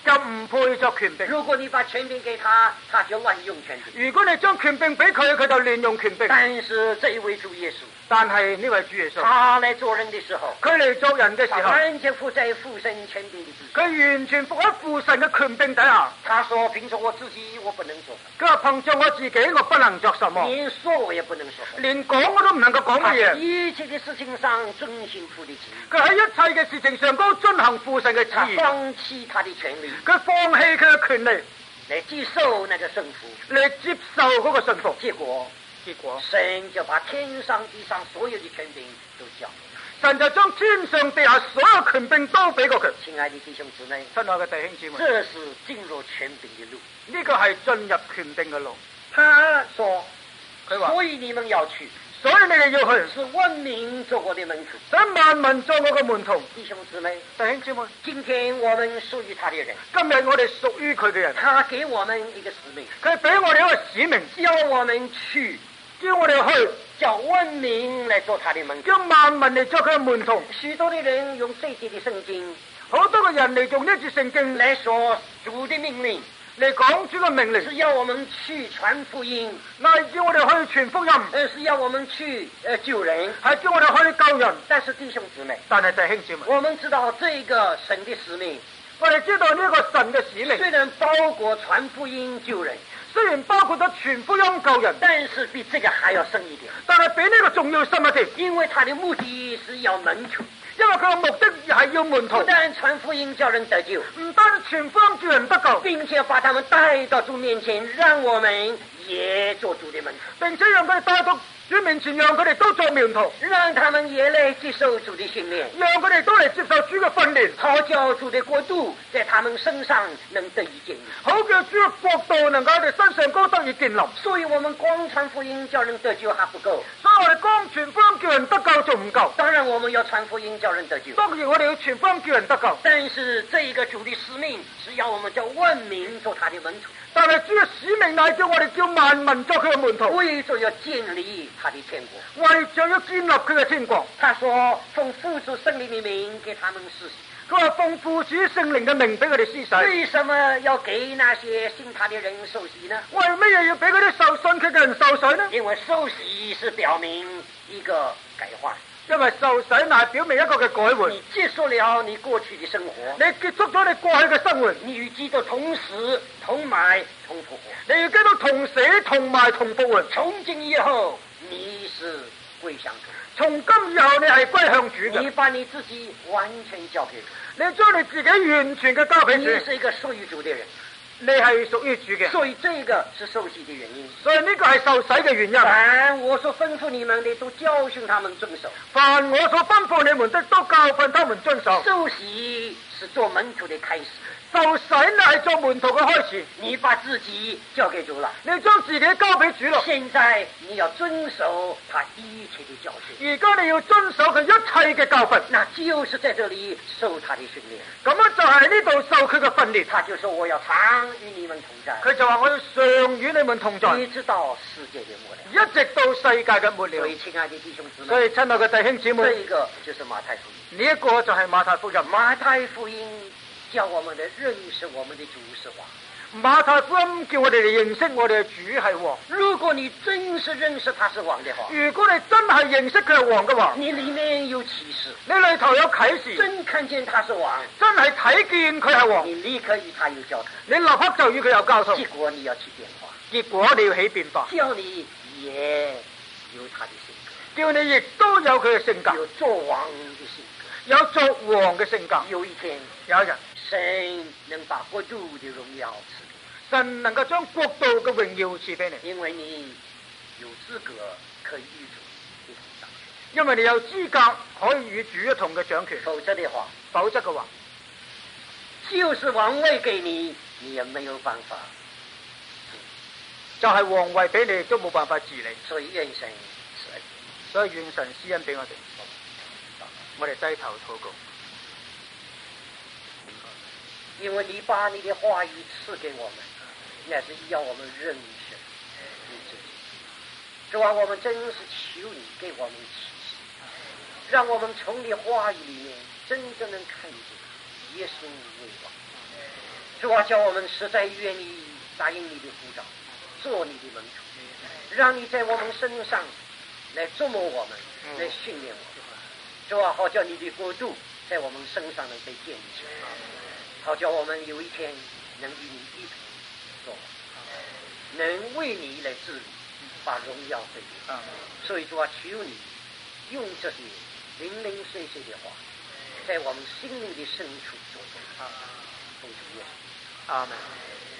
就唔配作權柄。 如果你把權柄給他，他就亂用權柄。 如果你將權柄俾佢，佢就亂用權柄。 但是這一位主耶穌， 但係呢位主耶穌， 他來做人的時候， 佢嚟做人嘅時候， 完全服在父神權柄的之下。 佢完全服喺父神嘅權柄底下。 他說：憑着我自己，我不能做。 佢話憑着我自己，我不能作什麼， 連說我也不能說。 連講我都唔能夠講乜嘢。 一切的事情上遵行父的旨意。 佢喺一切嘅事情上都遵行父神嘅旨意。 他放棄他的權利， 佢放棄佢嘅權利嚟接受那個順服， 嚟接受嗰個順服。 結果， 結果神就把天上地上所有的權柄都交給他。 神就將天上地下所有權柄都俾過佢。 親愛的弟兄姊妹， 親愛嘅弟兄姊妹， 這是進入權柄的路。 呢個係進入權柄嘅路。 他說： 佢話， 所以你們要去， 所以你哋要去， 是萬民做我的門徒， 使萬民做我嘅門徒。 弟兄姊妹， 弟兄姊妹， 今天我們屬於他的人， 今日我哋屬於佢嘅人， 他給我們一個使命， 佢俾我哋一個使命， 叫我們去， 叫我哋去， 叫萬民來做他的門徒， 叫萬民嚟做佢嘅門徒。 許多的人用這節的聖經， 好多個人嚟用呢節聖經來說主的命令， 嚟講主嘅命令， 是要我們去傳福音， 係叫我哋去傳福音， 呃，是要我們去呃救人， 係叫我哋去救人。 但是弟兄姊妹， 但係弟兄姊妹， 我們知道這個神的使命， 我哋知道呢個神嘅使命， 雖然包括傳福音救人， 雖然包括咗傳福音救人， 但是比這個還要深一點， 但係比呢個仲要深一啲， 因為他的目的是要門徒， 因為佢嘅目的係要門徒， 不但傳福音叫人得救， 唔單止傳福音叫人得救， 並且把他們帶到主面前，讓我們也做主的門徒， 並且讓佢哋帶到主面前，讓佢哋都做門徒， 讓他們也來接受主的訓練， 讓佢哋都嚟接受主嘅訓練， 好叫主的國度在他們身上能得以建立， 好叫主嘅國度能夠喺佢哋身上高得以建立。 所以我們光傳福音叫人得救還不夠， 所以我哋光傳福音叫人得救仲唔夠， 當然我們要傳福音叫人得救， 當然我哋要傳福音叫人得救， 但是這一個主的使命是要我們叫萬民做他的門徒， 但係主嘅使命乃叫我哋叫萬民做佢嘅門徒， 為咗要建立他的天國， 為咗要建立佢嘅天國。 他說奉父子聖靈的名給他們施洗， 佢話奉父子聖靈嘅名俾佢哋施洗。 為什麼要給那些信他的人受洗呢？ 為乜嘢要俾嗰啲受信佢嘅人受洗呢？ 因為受洗是表明一個改換， 因為受洗乃係表明一個嘅改換。 你結束了你過去的生活， 你結束咗你過去嘅生活， 你與基督同死、同埋、同復活。 你與基督同死、同埋、同復活。 從今以後你是歸向主， 從今以後你係歸向主嘅。 你把你自己完全交給主， 你將你自己完全嘅交俾你主。 是一個屬於主的人， 你係屬於主嘅。 所以這個是受洗的原因。 所以呢個係受洗嘅原因。 凡我所吩咐你們的，都教訓他們遵守。 凡我所吩咐你們的，都教訓他們遵守。 受洗是做門徒的開始， 受洗乃係做門徒嘅開始。 你把自己交給主了， 你將自己交俾主咯。 現在你要遵守他一切的教訓。 而家你要遵守佢一切嘅教訓， 那就是在這裡受他的訓練。 咁樣就係呢度受佢嘅訓練。 他就說我要常與你們同在， 佢就話我要常與你們同在， 一直到世界的末了， 一直到世界嘅末了。 所以親愛的弟兄姊妹， 所以親愛嘅弟兄姊妹， 這一個就是馬太福音。 呢一個就係馬太福音。 馬太福音叫我們的認識我們的主是王。 馬太福音叫我哋嚟認識我哋嘅主係王。 如果你真是認識他是王的話， 如果你真係認識佢係王嘅話， 你裡面有啟示， 你裏頭有啟示， 真看見他是王， 真係睇見佢係王， 你立刻與他有交通， 你立刻就與佢有交通。 結果你要起變化， 結果你要起變化， 叫你也有他的性格， 叫你亦都有佢嘅性格， 有做王的性格， 有作王嘅性格。 有一天， 有一日， 神能把國度的榮耀賜給神能夠將國度嘅榮耀賜俾你， 你，因為你有資格可以與主一同掌權。 因為你有資格可以與主一同嘅掌權。 否則的話， 否則嘅話， 就是王位給你，你也沒有辦法。 就係皇位俾你都冇辦法治理。 所以願神賜恩， 所以願神施恩俾我哋。我哋低頭禱告。 因為你把你的話語賜給我們，那是要我們認識你自己。主啊，我們真是求你給我們啟示，讓我們從你話語裏面真正能看見耶穌為王。 主啊，叫我们实在愿意答应你的呼召，做你的门徒，让你在我们身上来琢磨我们，来训练我们。主啊，好叫你的国度在我们身上能被建立起来，好叫我们有一天能与你一同做，能为你来治理，把荣耀归给你。所以主啊，求你用这些零零碎碎的话，在我们心灵的深处做工。奉主耶稣。 阿門。